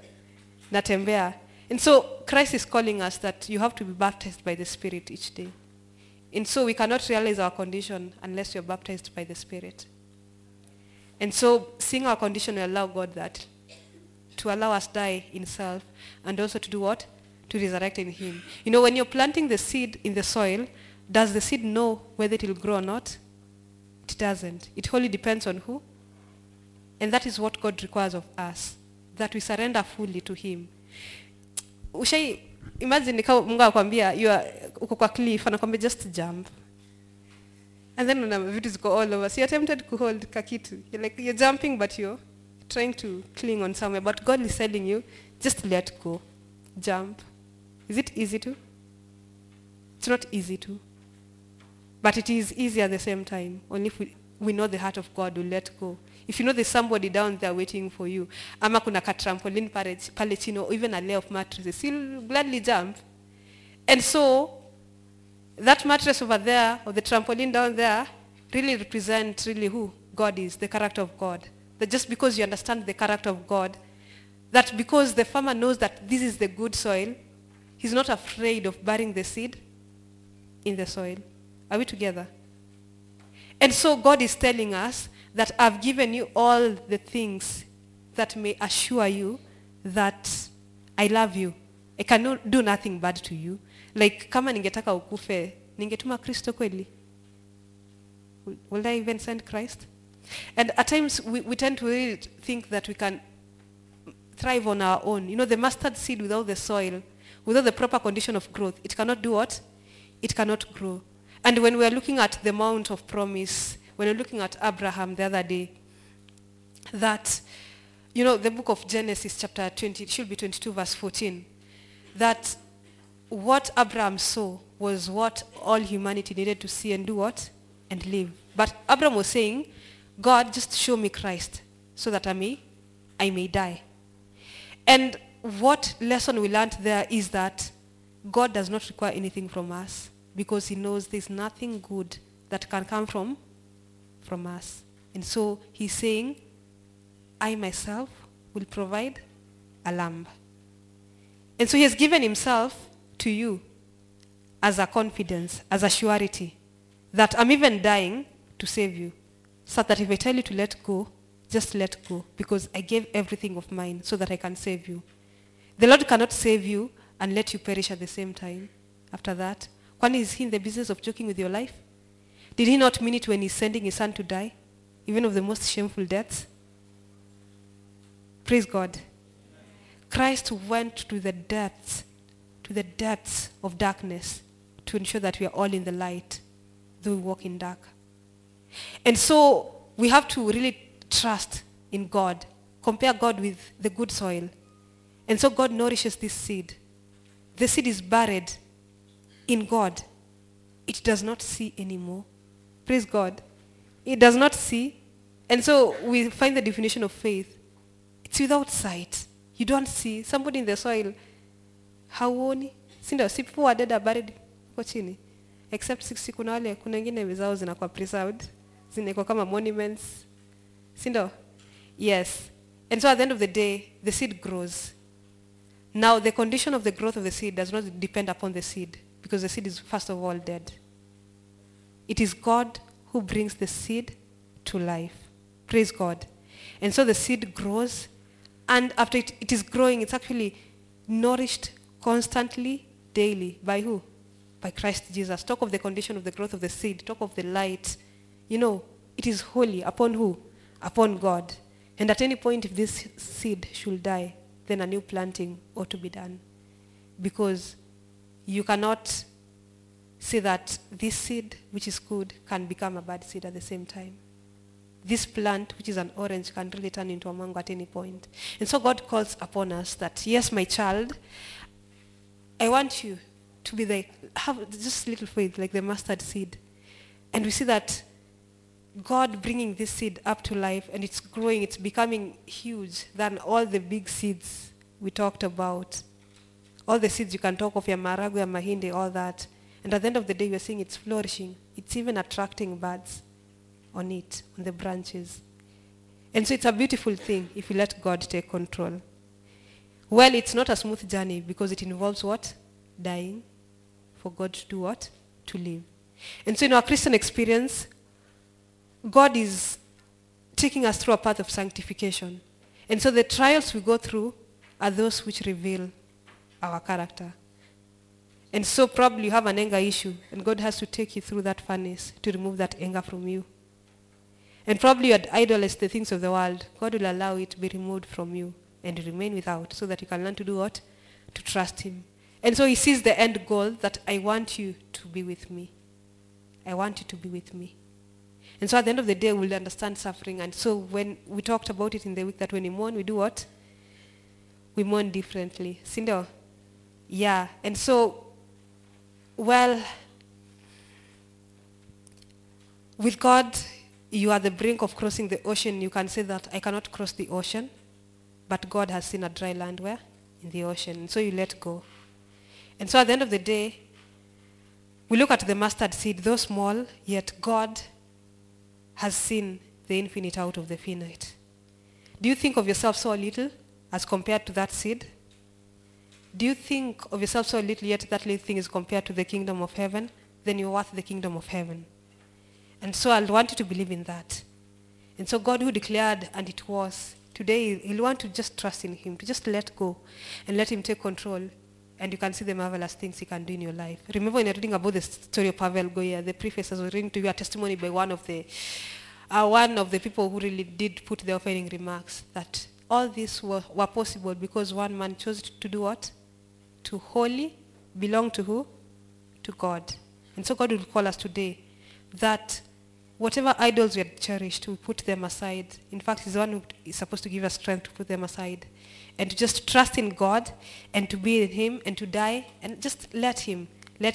Natembea. And so Christ is calling us that you have to be baptized by the Spirit each day. And so we cannot realize our condition unless we are baptized by the Spirit. And so seeing our condition will allow God that, to allow us die in self, and also to do what? To resurrect in him. You know, when you're planting the seed in the soil, does the seed know whether it will grow or not? It doesn't. It wholly depends on who? And that is what God requires of us, that we surrender fully to him. Imagine kama Mungu akwambia uko kwa cliff, anakwambia just jump. And then una vitu ziko all over. So you're tempted to hold kakitu. You're jumping, but you're trying to cling on somewhere. But God is telling you, just let go. Jump. Is it easy to? It's not easy to. But it is easy at the same time. Only if we know the heart of God, we'll let go. If you know there's somebody down there waiting for you, ama kuna ka trampoline pale chini, or even a layer of mattresses, you'll gladly jump. And so, that mattress over there, or the trampoline down there, really represents really who God is, the character of God. That just because you understand the character of God, that because the farmer knows that this is the good soil, he's not afraid of burying the seed in the soil. Are we together? And so God is telling us that I've given you all the things that may assure you that I love you. I cannot do nothing bad to you. Like, kama ningetaka ukufe, ningetuma Kristo kweli? Will I even send Christ? And at times we tend to really think that we can thrive on our own. You know, the mustard seed without the soil, without the proper condition of growth, it cannot do what? It cannot grow. And when we are looking at the Mount of Promise, when we're looking at Abraham the other day, that, you know, the book of Genesis chapter 20, it should be 22 verse 14, that what Abraham saw was what all humanity needed to see and do what? And live. But Abraham was saying, God, just show me Christ so that I may die. And what lesson we learned there is that God does not require anything from us because he knows there's nothing good that can come from us. And so he's saying, I myself will provide a lamb. And so he has given himself to you as a confidence, as a surety, that I'm even dying to save you. So that if I tell you to let go, just let go, because I gave everything of mine so that I can save you. The Lord cannot save you and let you perish at the same time. After that, when is he in the business of joking with your life? Did he not mean it when he's sending his son to die, even of the most shameful deaths? Praise God. Christ went to the depths of darkness to ensure that we are all in the light, though we walk in dark. And so we have to really trust in God, compare God with the good soil. And so God nourishes this seed. The seed is buried in God. It does not see anymore. Praise God. It does not see. And so we find the definition of faith. It's without sight. You don't see. Somebody in the soil, hauoni. Sindo, si people are dead are buried kwa chini. Except 60 kuna wengine zao zinakuwa preserved. Zinakuwa kama monuments. Sindo? Yes. And so at the end of the day, the seed grows. Now, the condition of the growth of the seed does not depend upon the seed, because the seed is first of all dead. It is God who brings the seed to life. Praise God. And so the seed grows, and after it is growing, it's actually nourished constantly, daily. By who? By Christ Jesus. Talk of the condition of the growth of the seed. Talk of the light. You know, it is holy. Upon who? Upon God. And at any point, if this seed should die, then a new planting ought to be done. Because you cannot say that this seed, which is good, can become a bad seed at the same time. This plant, which is an orange, can really turn into a mango at any point. And so God calls upon us that, yes, my child, I want you to be have just little faith, like the mustard seed. And we see that God bringing this seed up to life, and it's growing, it's becoming huge than all the big seeds we talked about. All the seeds you can talk of, ya maragu, ya mahindi, all that. And at the end of the day, we're seeing it's flourishing. It's even attracting birds on it, on the branches. And so it's a beautiful thing if we let God take control. Well, it's not a smooth journey because it involves what? Dying for God to do what? To live. And so in our Christian experience, God is taking us through a path of sanctification. And so the trials we go through are those which reveal our character. And so probably you have an anger issue, and God has to take you through that furnace to remove that anger from you. And probably you had idolized the things of the world. God will allow it to be removed from you and remain without, so that you can learn to do what? To trust him. And so he sees the end goal, that I want you to be with me. I want you to be with me. And so at the end of the day, we'll understand suffering. And so when we talked about it in the week, that when we mourn, we do what? We mourn differently. Sindo? Yeah. And so, well, with God, you are at the brink of crossing the ocean. You can say that I cannot cross the ocean, but God has seen a dry land where? In the ocean. And so you let go. And so at the end of the day, we look at the mustard seed, though small, yet God has seen the infinite out of the finite. Do you think of yourself so little as compared to that seed? Do you think of yourself so little, yet that little thing is compared to the kingdom of heaven? Then you're worth the kingdom of heaven. And so I want you to believe in that. And so God who declared, and it was, today he'll want to just trust in him, to just let go and let him take control. And you can see the marvelous things he can do in your life. Remember when you're reading about the story of Pavel Goya, the preface was reading to you a testimony by one of the people who really did put the offering remarks, that all this were possible because one man chose to do what? To wholly belong to who? To God. And so God will call us today that whatever idols we had cherished, we put them aside. In fact, he's the one who is supposed to give us strength to put them aside. And to just trust in God and to be in him and to die and just let him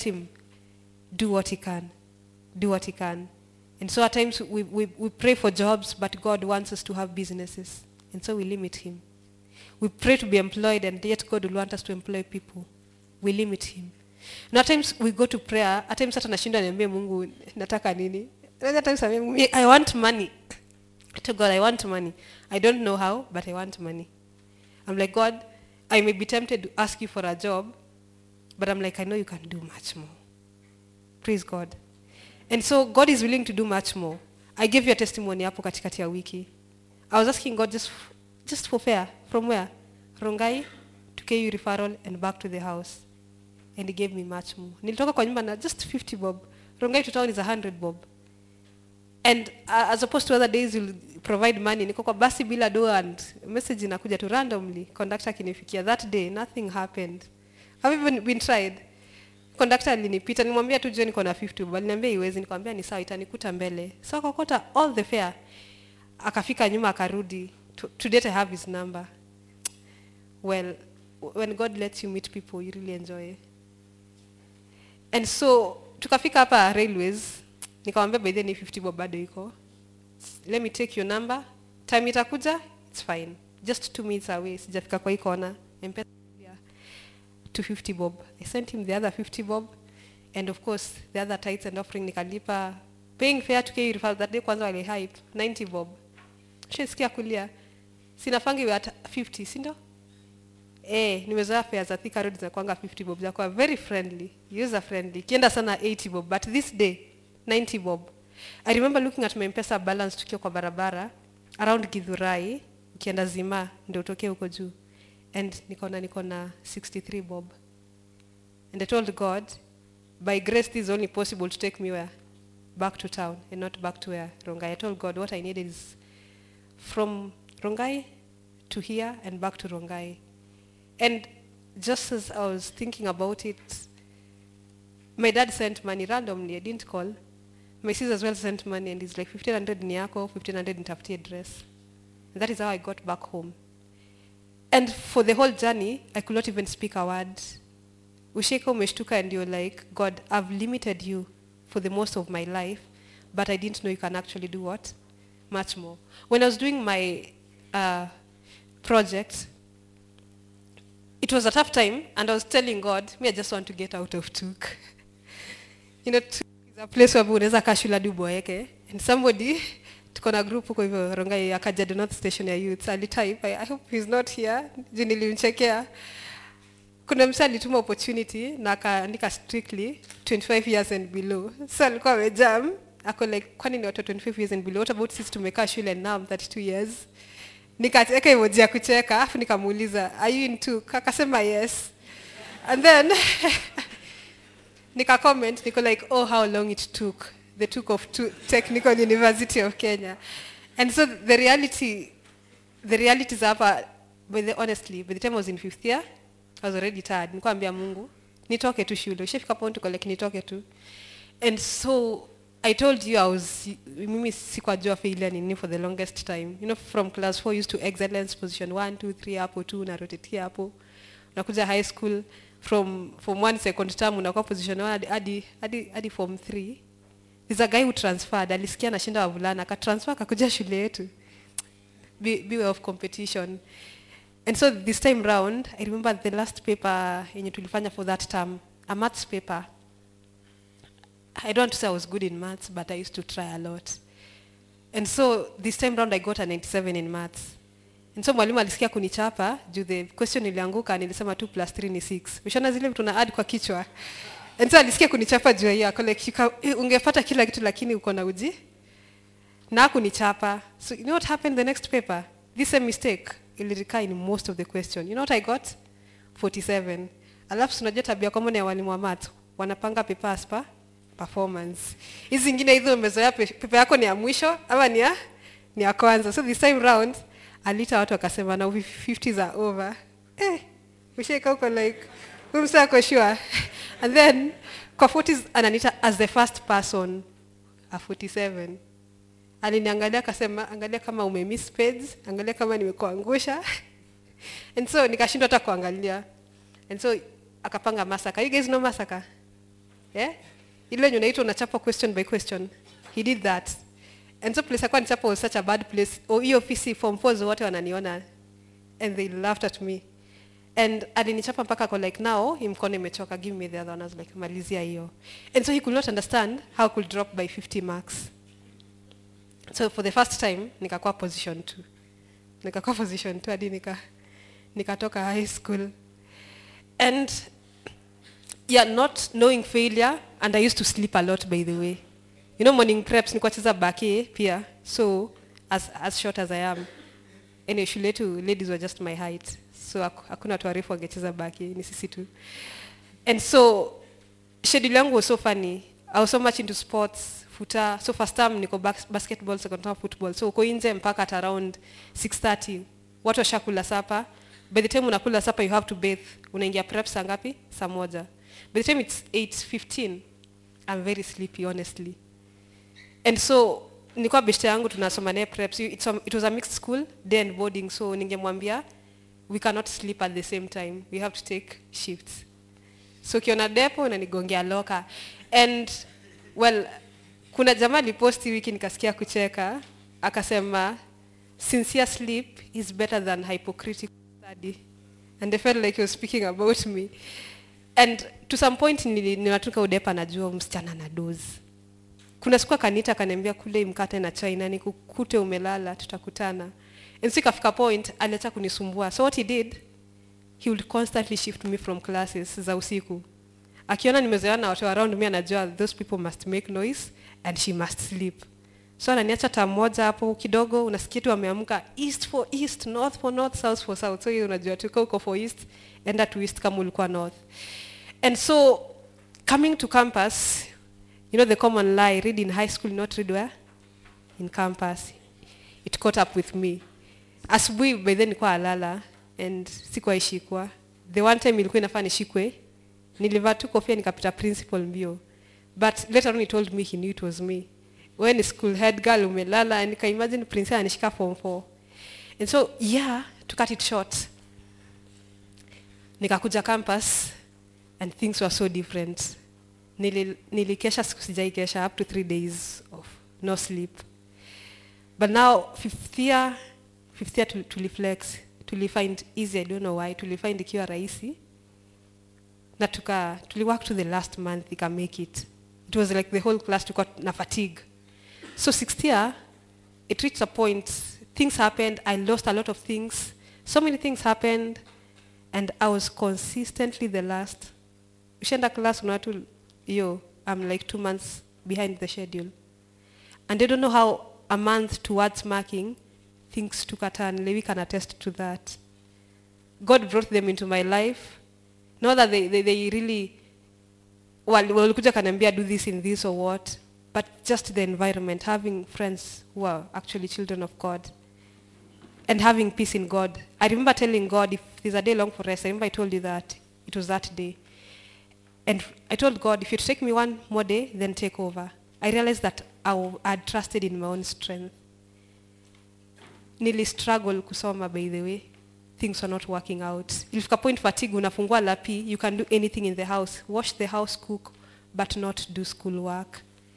do what he can. Do what he can. And so at times we pray for jobs, but God wants us to have businesses. And so we limit him. We pray to be employed, and yet God will want us to employ people. We limit him. And at times we go to prayer, at times hata nashinda niambie Mungu nataka nini. At times I want money. To God, I want money. I don't know how, but I want money. I'm like, God, I may be tempted to ask you for a job, but I'm like, I know you can do much more. Praise God. And so God is willing to do much more. I gave you a testimony hapo katikati ya wiki. I was asking God just for fare. From where? Rongai to KU referral and back to the house. And he gave me much more. Nilitoka kwa nyumba na just 50 bob. Rongai to town is 100 bob. And as opposed to other days you'll provide money, niko kwa basi bila do, and message inakuja tu randomly, conductor kinifikia. That day nothing happened. Have even been tried. Conductor alinipita, nimwambia tu John niko na 50 bob. Aliniambia iwezi, nikamwambia ni sawa, itanikuta mbele. So akakota all the fare. Akafika nyuma akarudi. To date I have his number. Well, when God lets you meet people, you really enjoy. And so tukafika hapa railways. Nikamwambia by then 50 bob bado iko. Let me take your number. Time itakuja, it's fine. Just 2 minutes away, sijafika kwa hii kona. M-Pesa 250 bob. I sent him the other 50 bob. And of course, the other tithes and offering nikalipa. Paying fare to KU referral that day kwanza wale hype 90 bob. Shesikia kulia. Sinafangi we at 50, sindo? Nimezoea fare za Thika Road zinakuanga 50 bob. Zinakuwa very friendly, user friendly. Kienda sana 80 bob, but this day 90 bob. I remember looking at my M-Pesa balance tukiwa kwa barabara around Githurai, ukienda Zima ndio utokee huko juu. And niko na 63 bob. And I told God, by grace this is only possible to take me where? Back to town and not back to where? Rongai. I told God what I needed is from Rongai to here and back to Rongai. And just as I was thinking about it, my dad sent money randomly. I didn't call. My sister as well sent money, and it's like 1,500 ni yako, 1,500 nitafutie dress. And that is how I got back home. And for the whole journey, I could not even speak a word. Usheka umeshtuka and you're like, God, I've limited you for the most of my life, but I didn't know you can actually do what? Much more. When I was doing my project, it was a tough time, and I was telling God, I just want to get out of Tuk. Tuk is a place where unaweza kashula duboeke. And somebody, tuko na group huko hivyo Rongai akaja North Station ya youth. Alitype, I hope he's not here. Nilimchekea. kuna msa alituma opportunity na akaandika strictly 25 years and below. So alikuwa amejam, ako like kwani ni watu 25 years and below, what about sisi tumekaa shule and now I'm 32 years. Nikacheka emoji ya kucheka, afu nikamuuliza are you into? Akasema yes. And then nika comment, niko like oh how long it took. They took of Technical University of Kenya. And so the reality is hapa, honestly, by the time I was in 5th year, I was already tired. Nilikuwa ambia Mungu, nitoke tu shule. Ushafika point uko like nitoke tu. And so I told you mimi sikujua failure nini for the longest time. You know, from class 4 used to excellence, position 1, 2, 3 hapo 2 na rotate hapo. Unakuja high school from 1 second term unakuwa position 1 hadi form 3. There's a guy who transferred, alisikia anashinda wavulana, akatransfer akakuja shule yetu. Beware of competition. And so this time round, I remember the last paper yenye tulifanya for that term, a maths paper. I don't want to say I was good in maths, but I used to try a lot. And so this time round I got a 97 in maths. And so mwalimu alisikia kunichapa, juu the question ilianguka, nilisema 2 plus 3 ni 6. Mishona zile vitu na add kwa kichwa. And so alisikia kunichapa juu ya ako like ungepata kila kitu lakini uko na uji. Na kunichapa. So you know what happened the next paper? This same mistake ilirika in most of the question. You know what I got? 47. Alafu tunajua tabia common ya walimu wa math, wanapanga papers pa performance. Hizi zingine hizo umezoea paper yako ni ya mwisho ama ni ya kwanza. So this time round alita watu wakasema na 50s are over. Msheka uko like umsa ako sure. And then kwa 40s ananita as the first person a 47. Aliniangalia akasema angalia kama umemiss pages, angalia kama nimekuangusha. And so nikashindwa hata kuangalia. And so akapanga massacre. You guys know massacre? Yeah? Ile unaitwa unachapa question by question. He did that. And so place akwa nichapa was such a bad place. Hiyo ofisi form 4 wote wananiona. And they laughed at me. And alinichapa mpaka kwa like now mkono imechoka, give me the other one. I was like malizia hiyo. And so he could not understand how I could drop by 50 marks. So for the first time nikakuwa position 2 hadi nikatoka high school. And yeah, not knowing failure, and I used to sleep a lot, by the way. You know, morning preps nilikuwa cheza baki pia. So as short as I am, anyway, shule yetu ladies were just my height. So hakuna watu warefu wangecheza baki, ni sisi tu. And so schedule yangu was so funny. I was so much into sports, futa. So first term niko basketball, second term football. So uko nje mpaka at around 6:30. Watu washakula sapa. By the time unakula sapa you have to bathe. Unaingia prep saa ngapi? Saa moja. By the time it's 8:15, I'm very sleepy, honestly. And so nilikuwa beshte yangu tunasoma naye preps. It was a mixed school, day and boarding. So ningemwambia we cannot sleep at the same time. We have to take shifts. So kiona depo unanigongea loka. And well, kuna jamaa aliposti wiki nikasikia kucheka, akasema sincere sleep is better than hypocritical study. And I felt like he was speaking about me. And to some point ninatuka udepa najua msichana na doze. Kuna siku kanita kaniambia kule mkate na chai na nikukute umelala tutakutana. And so ikafika point aliacha kunisumbua. So what he did, he would constantly shift me from classes za usiku. Akiona nimezoea na watu around me anajua those people must make noise and she must sleep. So ananiacha tamu moja hapo kidogo, unasikia tu ameamka east for east, north for north, south for south. So you unajua tuko uko for east, enda to east kama ulikuwa north. And so coming to campus, you know the common lie, read in high school, not read where? In campus. It caught up with me. Asubuhi by then nilikuwa alala and sikuwa ishikwa. The one time ilikuwa inafaa nishikwe, nilivaa tu kofia nikapita principal mbio. But later on he told me he knew it was me. When school head girl umelala, and I imagine principal anishika form 4. And so yeah, to cut it short, nikakuja campus and things were so different. Nilikesha siku sijaikesha up to 3 days of no sleep. But now fifth year to flex, to find easy, I don't know why, to find ikiwa rahisi. Na work to the last month we can make it. It was like the whole class got na fatigue. So 6th year, it reached a point, things happened, I lost a lot of things. So many things happened. And I was consistently the last. Ushenda class unatu, I'm like 2 months behind the schedule. And I don't know how a month towards marking, things took a turn. Levi can attest to that. God brought them into my life. Not that they really, walikuja kanambia do this in this or what, but just the environment, having friends who are actually children of God, and having peace in God. I remember telling God, if there's a day long for rest, I remember I told you that, it was that day. And I told God, if you take me one more day, then take over. I realized that I had trusted in my own strength. Nearly struggle kusoma, by the way. Things were not working out. If a point fatigue, unafungua lapi, you can do anything in the house. Wash the house, cook, but not do school work.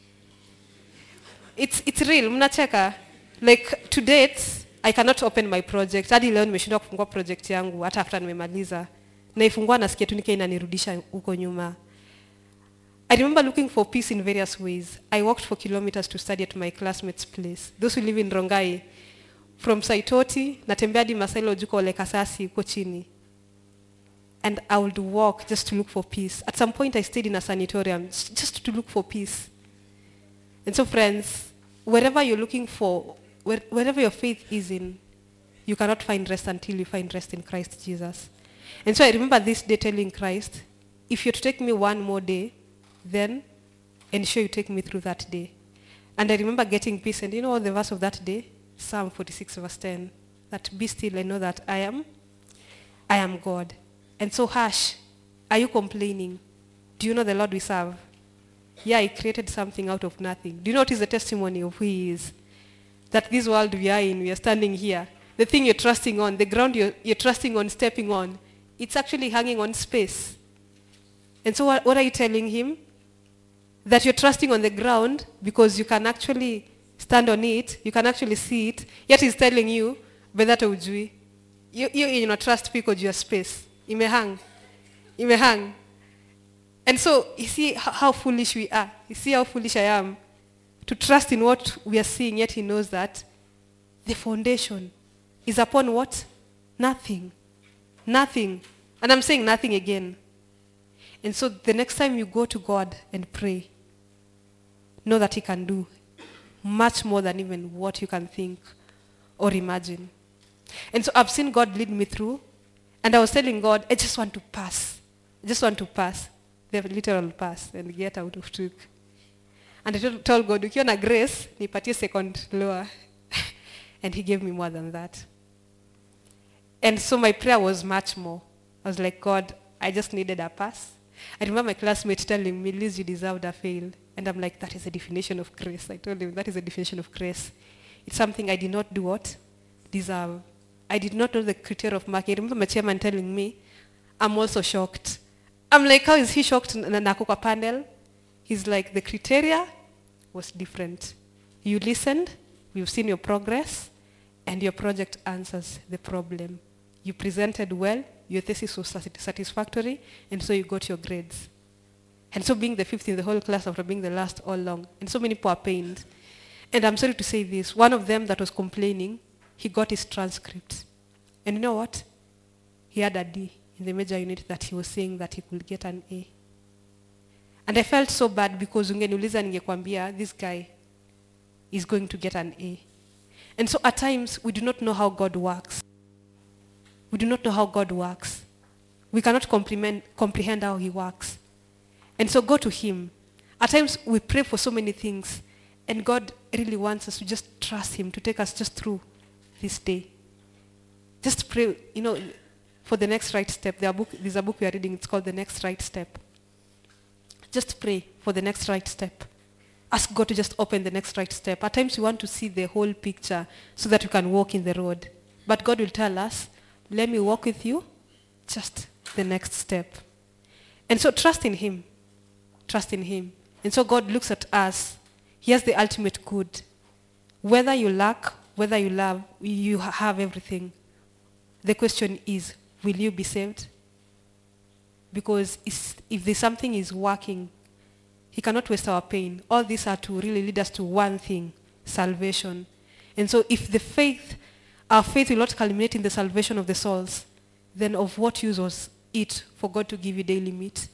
It's real, mnacheka. Like, to date, I cannot open my project. Hadi leo nimeshindwa kufungua project yangu, hata after nimemaliza. Naifungua nasikia tu inanirudisha huko nyuma. I remember looking for peace in various ways. I walked for kilometers to study at my classmates' place. Those who live in Rongai, from Saitoti, natembea hadi Masailo juko Ole Kasasi huko chini. And I would walk just to look for peace. At some point I stayed in a sanatorium just to look for peace. And so friends, wherever you're looking for, wherever your faith is in, you cannot find rest until you find rest in Christ Jesus. And so I remember this day telling Christ, if you're to take me one more day, then ensure you take me through that day. And I remember getting peace, and you know the verse of that day? Psalm 46 verse 10, that be still and know that I am God. And so hush, are you complaining? Do you know the Lord we serve? Yeah, he created something out of nothing. Do you know what is the testimony of who he is? That this world we are in, we are standing here. The thing you're trusting on, the ground you're trusting on, stepping on, it's actually hanging on space. And so what are you telling him? That you're trusting on the ground because you can actually stand on it, you can actually see it, yet he's telling you, bedata ujui. You trust because your space. Imehang. And so, you see how foolish we are. You see how foolish I am to trust in what we are seeing, yet he knows that the foundation is upon what? Nothing. Nothing. And I'm saying nothing again. And so the next time you go to God and pray, know that he can do much more than even what you can think or imagine. And so I've seen God lead me through, and I was telling God, I just want to pass. I just want to pass. The literal pass and get out of truth. And I told God, ukiona grace, nipatie second lower. And he gave me more than that. And so my prayer was much more. I was like, God, I just needed a pass. I remember my classmate telling me, Liz, you deserved a fail. And I'm like, that is a definition of grace. I told him, that is a definition of grace. It's something I did not do what? Deserve. I did not know the criteria of marking. I remember my chairman telling me, I'm also shocked. I'm like, how is he shocked na kwa panel? He's like, the criteria was different. You listened, we've seen your progress, and your project answers the problem. You presented well, your thesis was satisfactory, and so you got your grades. And so being the fifth in the whole class after being the last all along, and so many people are pained. And I'm sorry to say this, one of them that was complaining, he got his transcript. And you know what? He had a D in the major unit that he was saying that he could get an A. And I felt so bad because ungeniuliza ningekwambia, this guy is going to get an A. And so at times, we do not know how God works. We do not know how God works. We cannot comprehend how he works. And so go to him. At times, we pray for so many things, and God really wants us to just trust him to take us just through this day. Just pray, for the next right step. There's a book we are reading, it's called The Next Right Step. Just pray for the next right step. Ask God to just open the next right step. At times we want to see the whole picture so that we can walk in the road. But God will tell us, let me walk with you, just the next step. And so trust in him. Trust in him. And so God looks at us. He has the ultimate good. Whether you lack, whether you love, you have everything. The question is, will you be saved? Because if there's something is working, he cannot waste our pain. All these are to really lead us to one thing, salvation. And so if our faith will not culminate in the salvation of the souls, then of what use was it for God to give you daily meat?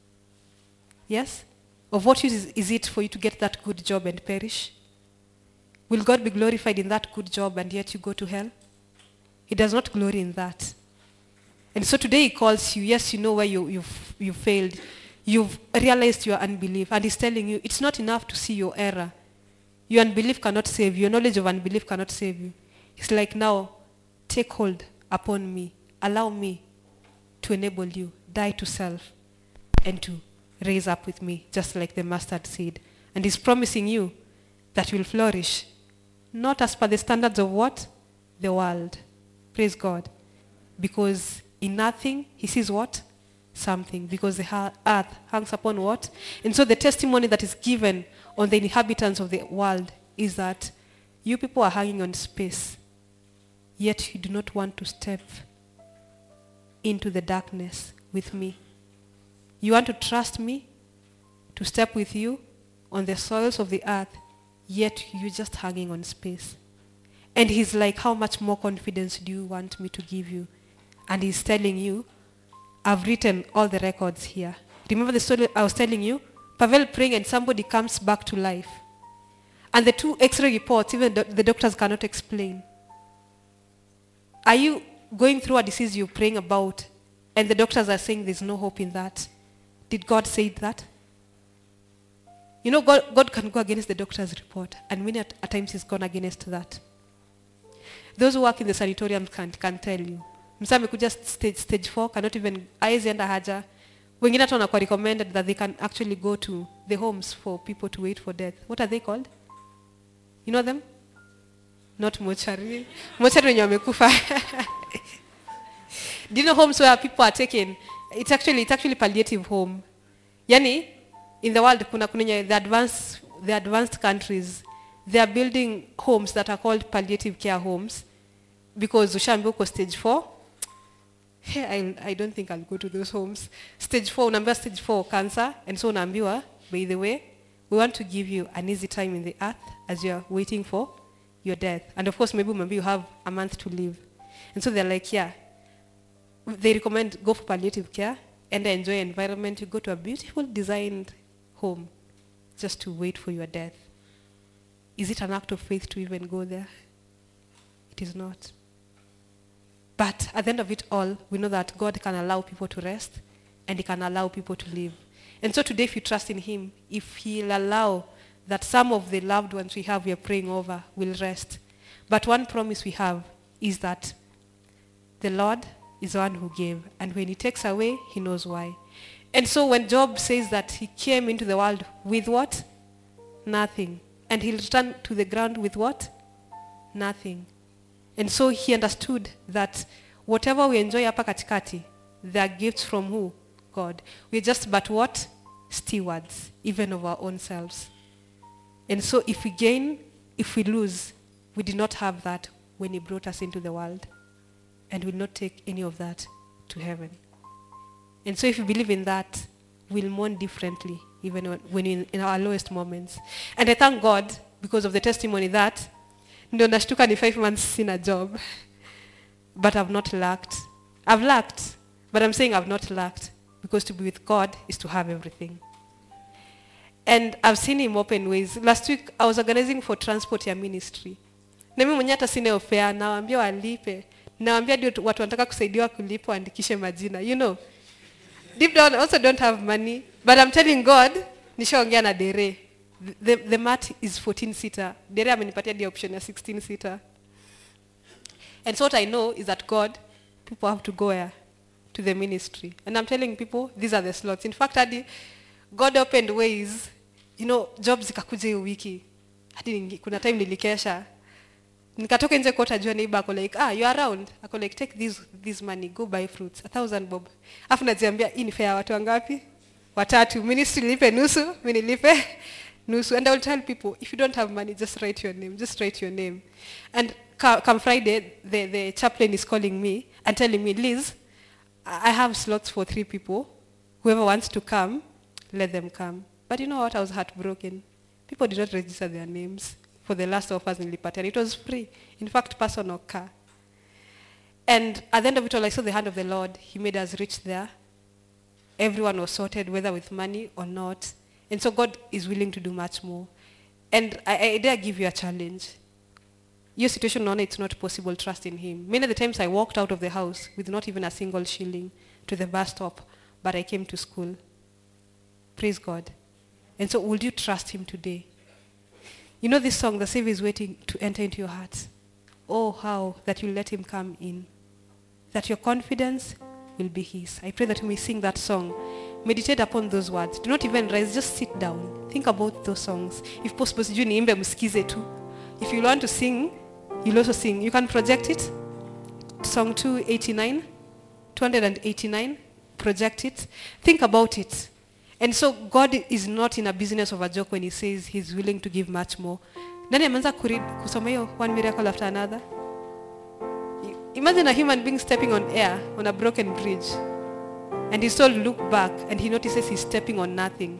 Yes? Of what use is it for you to get that good job and perish? Will God be glorified in that good job and yet you go to hell? He does not glory in that. And so today he calls you. Yes, you know where you failed. You've realized your unbelief. And he's telling you, it's not enough to see your error. Your unbelief cannot save you. Your knowledge of unbelief cannot save you. It's like, now, take hold upon me. Allow me to enable you. Die to self and to raise up with me, just like the mustard seed. And he's promising you that you will flourish. Not as per the standards of what? The world. Praise God. Because in nothing, he sees what? Something. Because the earth hangs upon what? And so the testimony that is given on the inhabitants of the world is that you people are hanging on space, yet you do not want to step into the darkness with me. You want to trust me to step with you on the soils of the earth, yet you're just hanging on space. And he's like, how much more confidence do you want me to give you? And he's telling you, I've written all the records here. Remember the story I was telling you? Pavel praying and somebody comes back to life. And the 2 X-ray reports, even the doctors cannot explain. Are you going through a disease you're praying about and the doctors are saying there's no hope in that? Did God say that? You know, God can go against the doctor's report, and many at times he's gone against that. Those who work in the sanatorium can tell you. Msa amekuja stage 4, cannot even, hawezi enda haja. Wengine hata wanakuwa recommended that they can actually go to the homes for people to wait for death. What are they called? You know them? Not mortuary. Mortuary wenye wamekufa. Do you know homes where people are taken? It's actually palliative home. Yani, in the world, the advanced countries, they are building homes that are called palliative care homes because ushaambiwa uko stage 4. Hey, I don't think I'll go to those homes. Stage 4, unaambiwa stage 4 cancer, and so unaambiwa, by the way, we want to give you an easy time in the earth as you're waiting for your death. And of course, maybe you have a month to live. And so they're like, yeah, they recommend go for palliative care and enjoy environment. You go to a beautiful designed home just to wait for your death. Is it an act of faith to even go there? It is not. But at the end of it all, we know that God can allow people to rest and he can allow people to live. And so today, if you trust in him, if he'll allow that some of the loved ones we are praying over will rest. But one promise we have is that the Lord is the one who gave, and when he takes away, he knows why. And so when Job says that he came into the world with what? Nothing. And he'll return to the ground with what? Nothing. And so he understood that whatever we enjoy hapa katikati, they are gifts from who? God. We're just but what? Stewards, even of our own selves. And so if we gain, if we lose, we did not have that when he brought us into the world. And will not take any of that to heaven. And so if we believe in that, we'll mourn differently, even when in our lowest moments. And I thank God because of the testimony that ndio nashtuka ni 5 months sina job. But I've not lacked. I've lacked, but I'm saying I've not lacked because to be with God is to have everything. And I've seen him open ways. Last week, I was organizing for transport ya ministry. Na mimi mwenyewe hata sina ofea, nawaambia walipe. Nawaambia ndio watu wanataka kusaidiwa kulipo andikishe majina. You know, deep down I also don't have money. But I'm telling God, nishaongea na Dere. The mat is 14-seater. Dere amenipatia the option ya 16-seater. And so what I know is that God, people have to go where? To the ministry. And I'm telling people, these are the slots. In fact, God opened ways, you know, jobs zikakuja hiyo wiki. Hadi kuna time nilikesha. Nikatoka nje kwa tajua neighbor ako like, you are around. Ako like, take this money, go buy fruits, 1,000 bob. Afu najiambia, hii ni fare watu wangapi? Watatu. Ministry lipe nusu, mimi nilipe nusu. And I will tell people, if you don't have money, just write your name. Just write your name. And come Friday, the chaplain is calling me and telling me, Liz, I have slots for 3 people. Whoever wants to come, let them come. But you know what? I was heartbroken. People did not register their names for the last offers in Lipatan. It was free. In fact, personal car. And at the end of it all, I saw the hand of the Lord. He made us rich there. Everyone was sorted, whether with money or not. And so God is willing to do much more. And I dare give you a challenge. Your situation, no, it's not possible, trust in him. Many of the times I walked out of the house with not even a single shilling to the bus stop, but I came to school. Praise God. And so would you trust him today? You know this song, the Savior is waiting to enter into your heart. Oh, how that you let him come in. That your confidence will be his. I pray that you may sing that song. Meditate upon those words. Do not even rise, just sit down. Think about those songs. If possible, sijui niimbe msikize tu. If you want to sing, you'll also sing. You can project it. Song 289, project it. Think about it. And so God is not in a business of a joke when he says he's willing to give much more. Nani ameanza kusoma hiyo one miracle after another? Imagine a human being stepping on air on a broken bridge. And he's told, look back, and he notices he's stepping on nothing.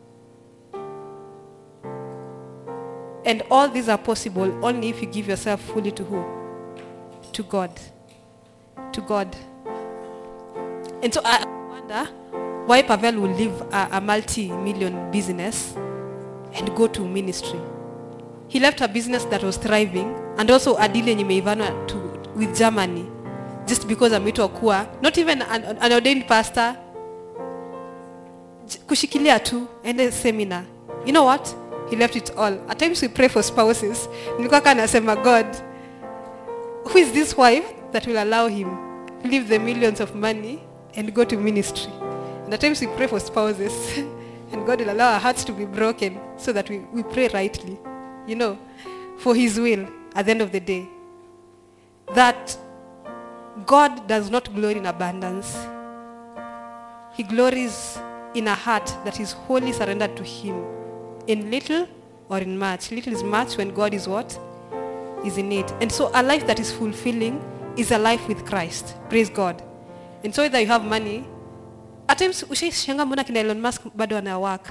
And all these are possible only if you give yourself fully to who? To God. To God. And so I wonder why Pavel will leave a multi-million business and go to ministry. He left a business that was thriving and also a deal yenye imeivana with Germany just because ameitwa kuwa, not even an ordained pastor, kushikilia tu, ende seminar. You know what? He left it all. At times we pray for spouses. Nilikuwa kanasema, God, who is this wife that will allow him leave the millions of money and go to ministry? And at times we pray for spouses and God will allow our hearts to be broken so that we pray rightly, you know, for his will at the end of the day. That God does not glory in abundance. He glories in a heart that is wholly surrendered to him, in little or in much. Little is much when God is what? Is in it. And so a life that is fulfilling is a life with Christ. Praise God. And so whether you have money, at times ushaishanga mbona kina Elon Musk bado ana work.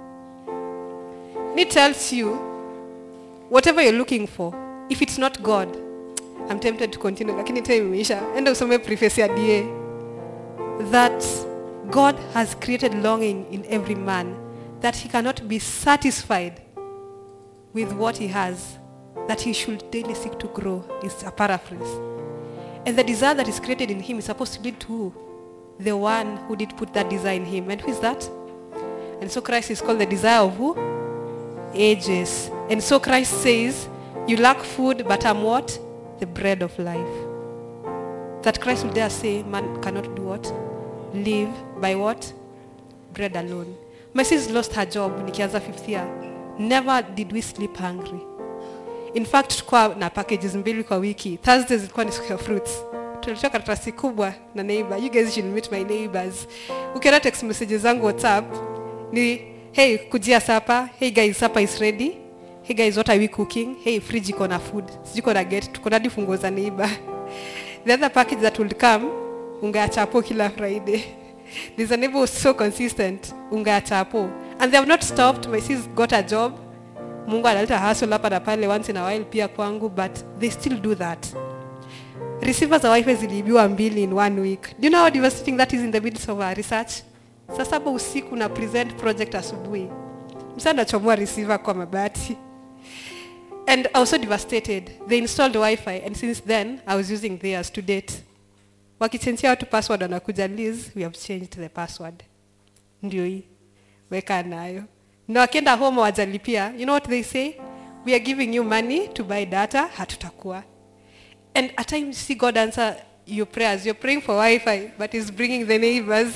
It tells you whatever you're looking for, if it's not God, I'm tempted to continue, lakini time imeisha. Enda usome preface ya DA. That God has created longing in every man, that he cannot be satisfied with what he has, that he should daily seek to grow, is a paraphrase. And the desire that is created in him is supposed to lead to the one who did put that desire in him. And who is that? And so Christ is called the desire of who? Ages. And so Christ says, you lack food, but I'm what? The bread of life. That Christ will dare say, man cannot do what? Live by what? Bread alone. My sis lost her job nikianza 5th year. Never did we sleep hungry. In fact, tulikuwa na packages 2 kwa wiki. Thursdays ilikuwa ni siku ya fruits. Tulitoka karatasi kubwa na neighbor. You guys should meet my neighbors. Ukiona text messages zangu WhatsApp ni, hey, kujia sapa. Hey guys, supper is ready. Hey guys, what are we cooking? Hey, fridge iko na food. Sijiko na get. Tuko na funguo za neighbor. The other package that will come, unga chapo kila Friday. There's a neighbor who's so consistent, unga chapo. And they have not stopped. My sis got a job. Mungu analeta hustle hapa na pale once in a while pia kwangu, but they still do that. Receivers wa wifi ziliibiwa 2 in 1 week. Do you know how devastating that is in the midst of our research? Sasa hapo usiku na present project asubuhi. Msana chomoa receiver kwa mabati. And I was so devastated. They installed Wi-Fi, and since then I was using theirs to date. Wakichenjia watu password wanakuja, Liz, we have changed the password. Ndio hii. Weka nayo. Na wakienda home wajalipia, you know what they say? We are giving you money to buy data, hatutakuwa. And at times you see God answer your prayers. You're praying for Wi-Fi, but he's bringing the neighbors.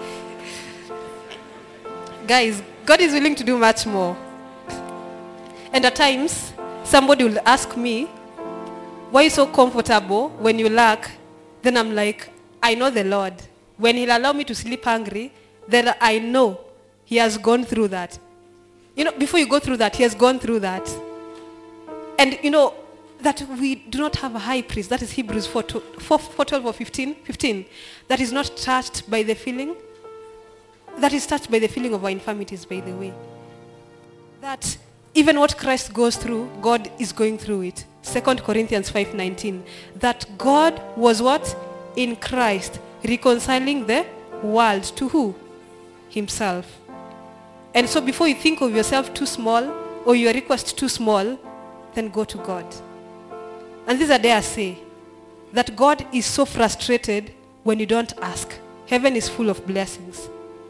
Guys, God is willing to do much more. And at times, somebody will ask me, why are you so comfortable when you lack? Then I'm like, I know the Lord. When he'll allow me to sleep hungry, then I know he has gone through that. You know, before you go through that, he has gone through that. And you know, that we do not have a high priest. That is Hebrews 4:12 or 15. That is not touched by the feeling. That is touched by the feeling of our infirmities, by the way. That even what Christ goes through, God is going through it. 2 Corinthians 5:19, that God was what? In Christ, reconciling the world to who? Himself. And so before you think of yourself too small or your request too small, then go to God. And this is a day I say, that God is so frustrated when you don't ask. Heaven is full of blessings.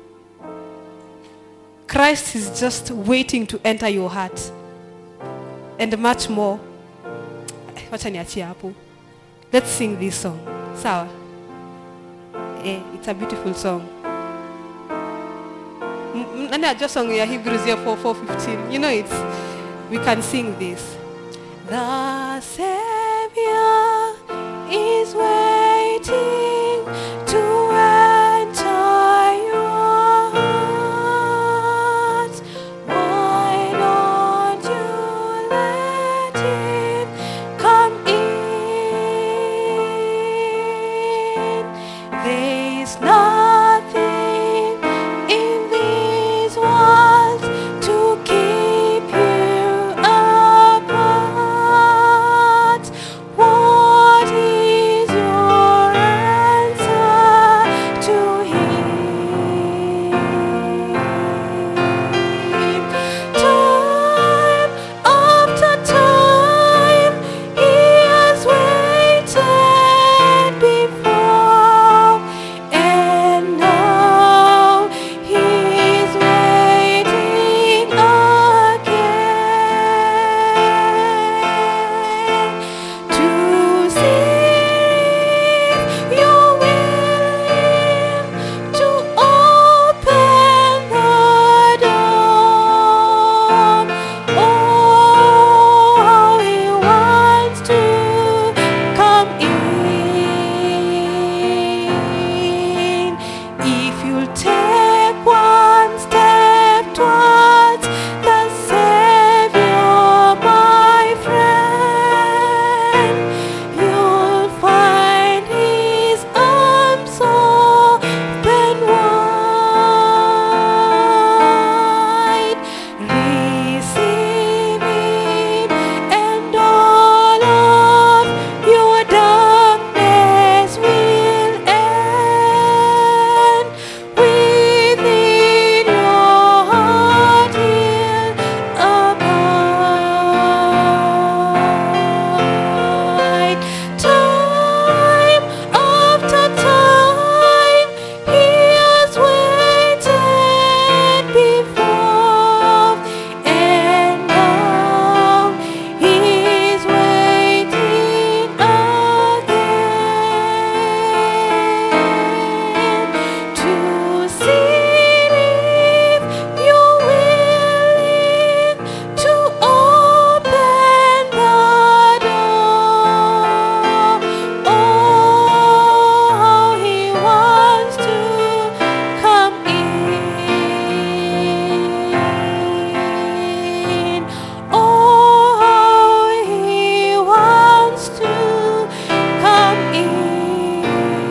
Christ is just waiting to enter your heart. And much more. Wacha niachie hapo. Let's sing this song. Sawa? It's a beautiful song. Nani ajua song ya Hebrews 4:15. You know it. We can sing this. The Savior is waiting to enter your heart. Why don't you let him come in? There is nothing in this world to keep you apart. What is your answer to him? Time after time, he has waited before, and now he is waiting again to see if you're willing to open the door. Oh, how he wants to come in. If you'll take one step towards the Savior, my friend, you'll find his arms open wide. Receive him, and all of your darkness will end. Within your heart he'll abide. Time after time, he has waited before, and now he's waiting again to see if you're willing to open the door. Oh, how he wants to come in. Oh, how he wants to come in.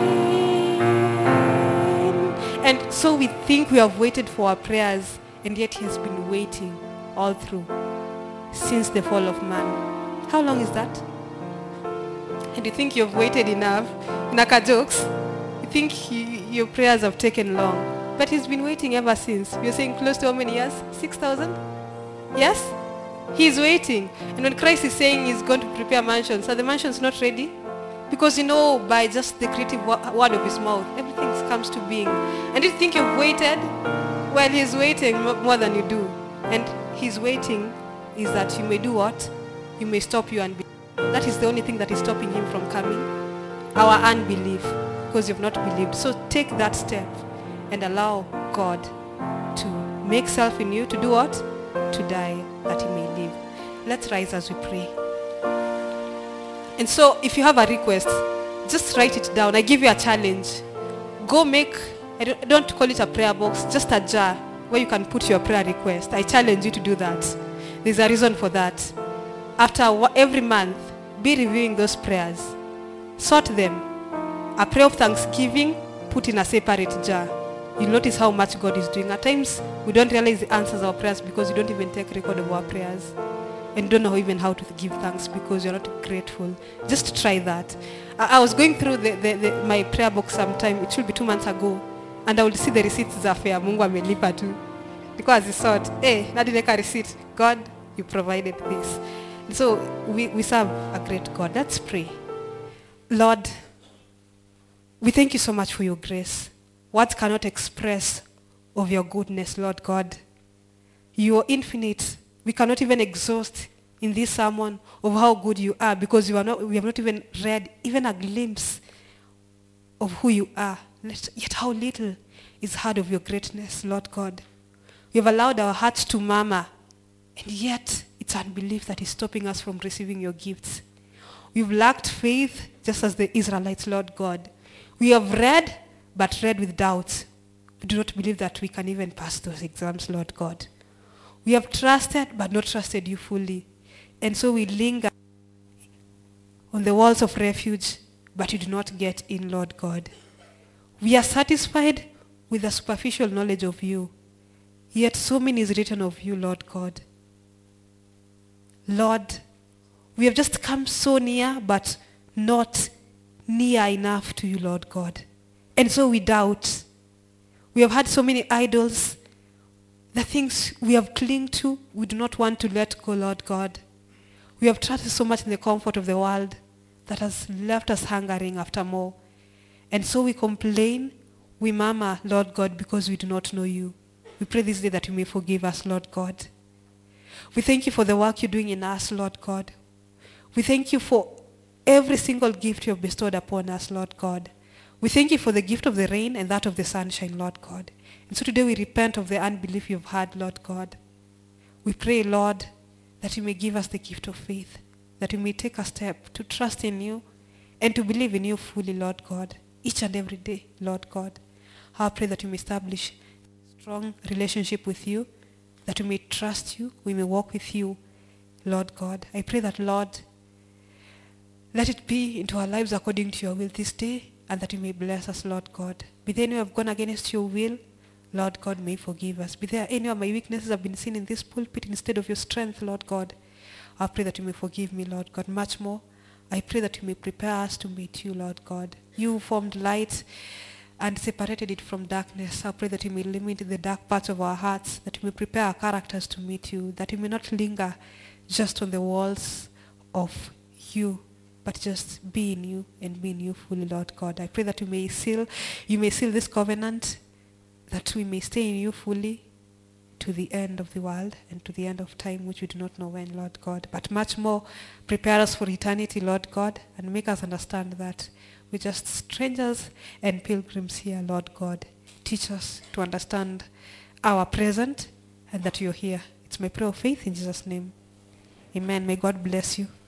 And so we think we have waited for our prayers, and yet he has been waiting all through since the fall of man. How long is that? And you think you've waited enough? Naka jokes. You think your prayers have taken long. But he's been waiting ever since. You're saying close to how many years? 6,000? Yes? He's waiting. And when Christ is saying he's going to prepare mansions, are the mansions not ready? Because you know, by just the creative word of his mouth, everything comes to being. And you think you've waited? Well, he's waiting more than you do. And his waiting is that you may do what? You may stop your unbelief. That is the only thing that is stopping him from coming. Our unbelief, because you've not believed. So take that step and allow God to make self in you, to do what? To die, that he may live. Let's rise as we pray. And so if you have a request, just write it down. I give you a challenge. Go make, I don't call it a prayer box, just a jar where you can put your prayer request. I challenge you to do that. There's a reason for that. After every month, be reviewing those prayers. Sort them. A prayer of thanksgiving, put in a separate jar. You'll notice how much God is doing. At times, we don't realize the answers of our prayers because we don't even take record of our prayers. and don't know even how to give thanks because you're not grateful, just try that. I was going through my prayer book sometime, it should be 2 months ago, and I would see the receipts za fare Mungu amelipa tu. Because I thought, hey, nadileka receipt, God, you provided this. And so we serve a great God. Let's pray. Lord, we thank you so much for your grace. Words cannot express of your goodness, Lord God. You are infinite. We cannot even exhaust in this sermon of how good you are because we have not even read even a glimpse of who you are. Yet how little is heard of your greatness, Lord God. We have allowed our hearts to murmur, and yet it's unbelief that is stopping us from receiving your gifts. We've lacked faith just as the Israelites, Lord God. We have read, but read with doubts. We do not believe that we can even pass those exams, Lord God. We have trusted, but not trusted you fully. And so we linger on the walls of refuge, but you do not get in, Lord God. We are satisfied with a superficial knowledge of you, yet so many is written of you, Lord God. Lord, we have just come so near, but not near enough to you, Lord God. And so we doubt. We have had so many idols. The things we have clung to, we do not want to let go, Lord God. We have trusted so much in the comfort of the world that has left us hungering after more. And so we complain, we murmur, Lord God, because we do not know you. We pray this day that you may forgive us, Lord God. We thank you for the work you're doing in us, Lord God. We thank you for every single gift you have bestowed upon us, Lord God. We thank you for the gift of the rain and that of the sunshine, Lord God. And so today we repent of the unbelief you've had, Lord God. We pray, Lord, that you may give us the gift of faith, that we may take a step to trust in you and to believe in you fully, Lord God, each and every day, Lord God. I pray that you may establish a strong relationship with you, that we may trust you, we may walk with you, Lord God. I pray that, Lord, let it be into our lives according to your will this day, and that you may bless us, Lord God. Be there any who have gone against your will, Lord God, may forgive us. Be there any of my weaknesses have been seen in this pulpit instead of your strength, Lord God. I pray that you may forgive me, Lord God. Much more, I pray that you may prepare us to meet you, Lord God. You formed light and separated it from darkness. I pray that you may illuminate the dark parts of our hearts, that you may prepare our characters to meet you, that you may not linger just on the walls of you, but just be in you and be in you fully, Lord God. I pray that you may seal this covenant, that we may stay in you fully to the end of the world and to the end of time, which we do not know when, Lord God. But much more, prepare us for eternity, Lord God, and make us understand that we're just strangers and pilgrims here, Lord God. Teach us to understand our present and that you're here. It's my prayer of faith in Jesus' name. Amen. May God bless you.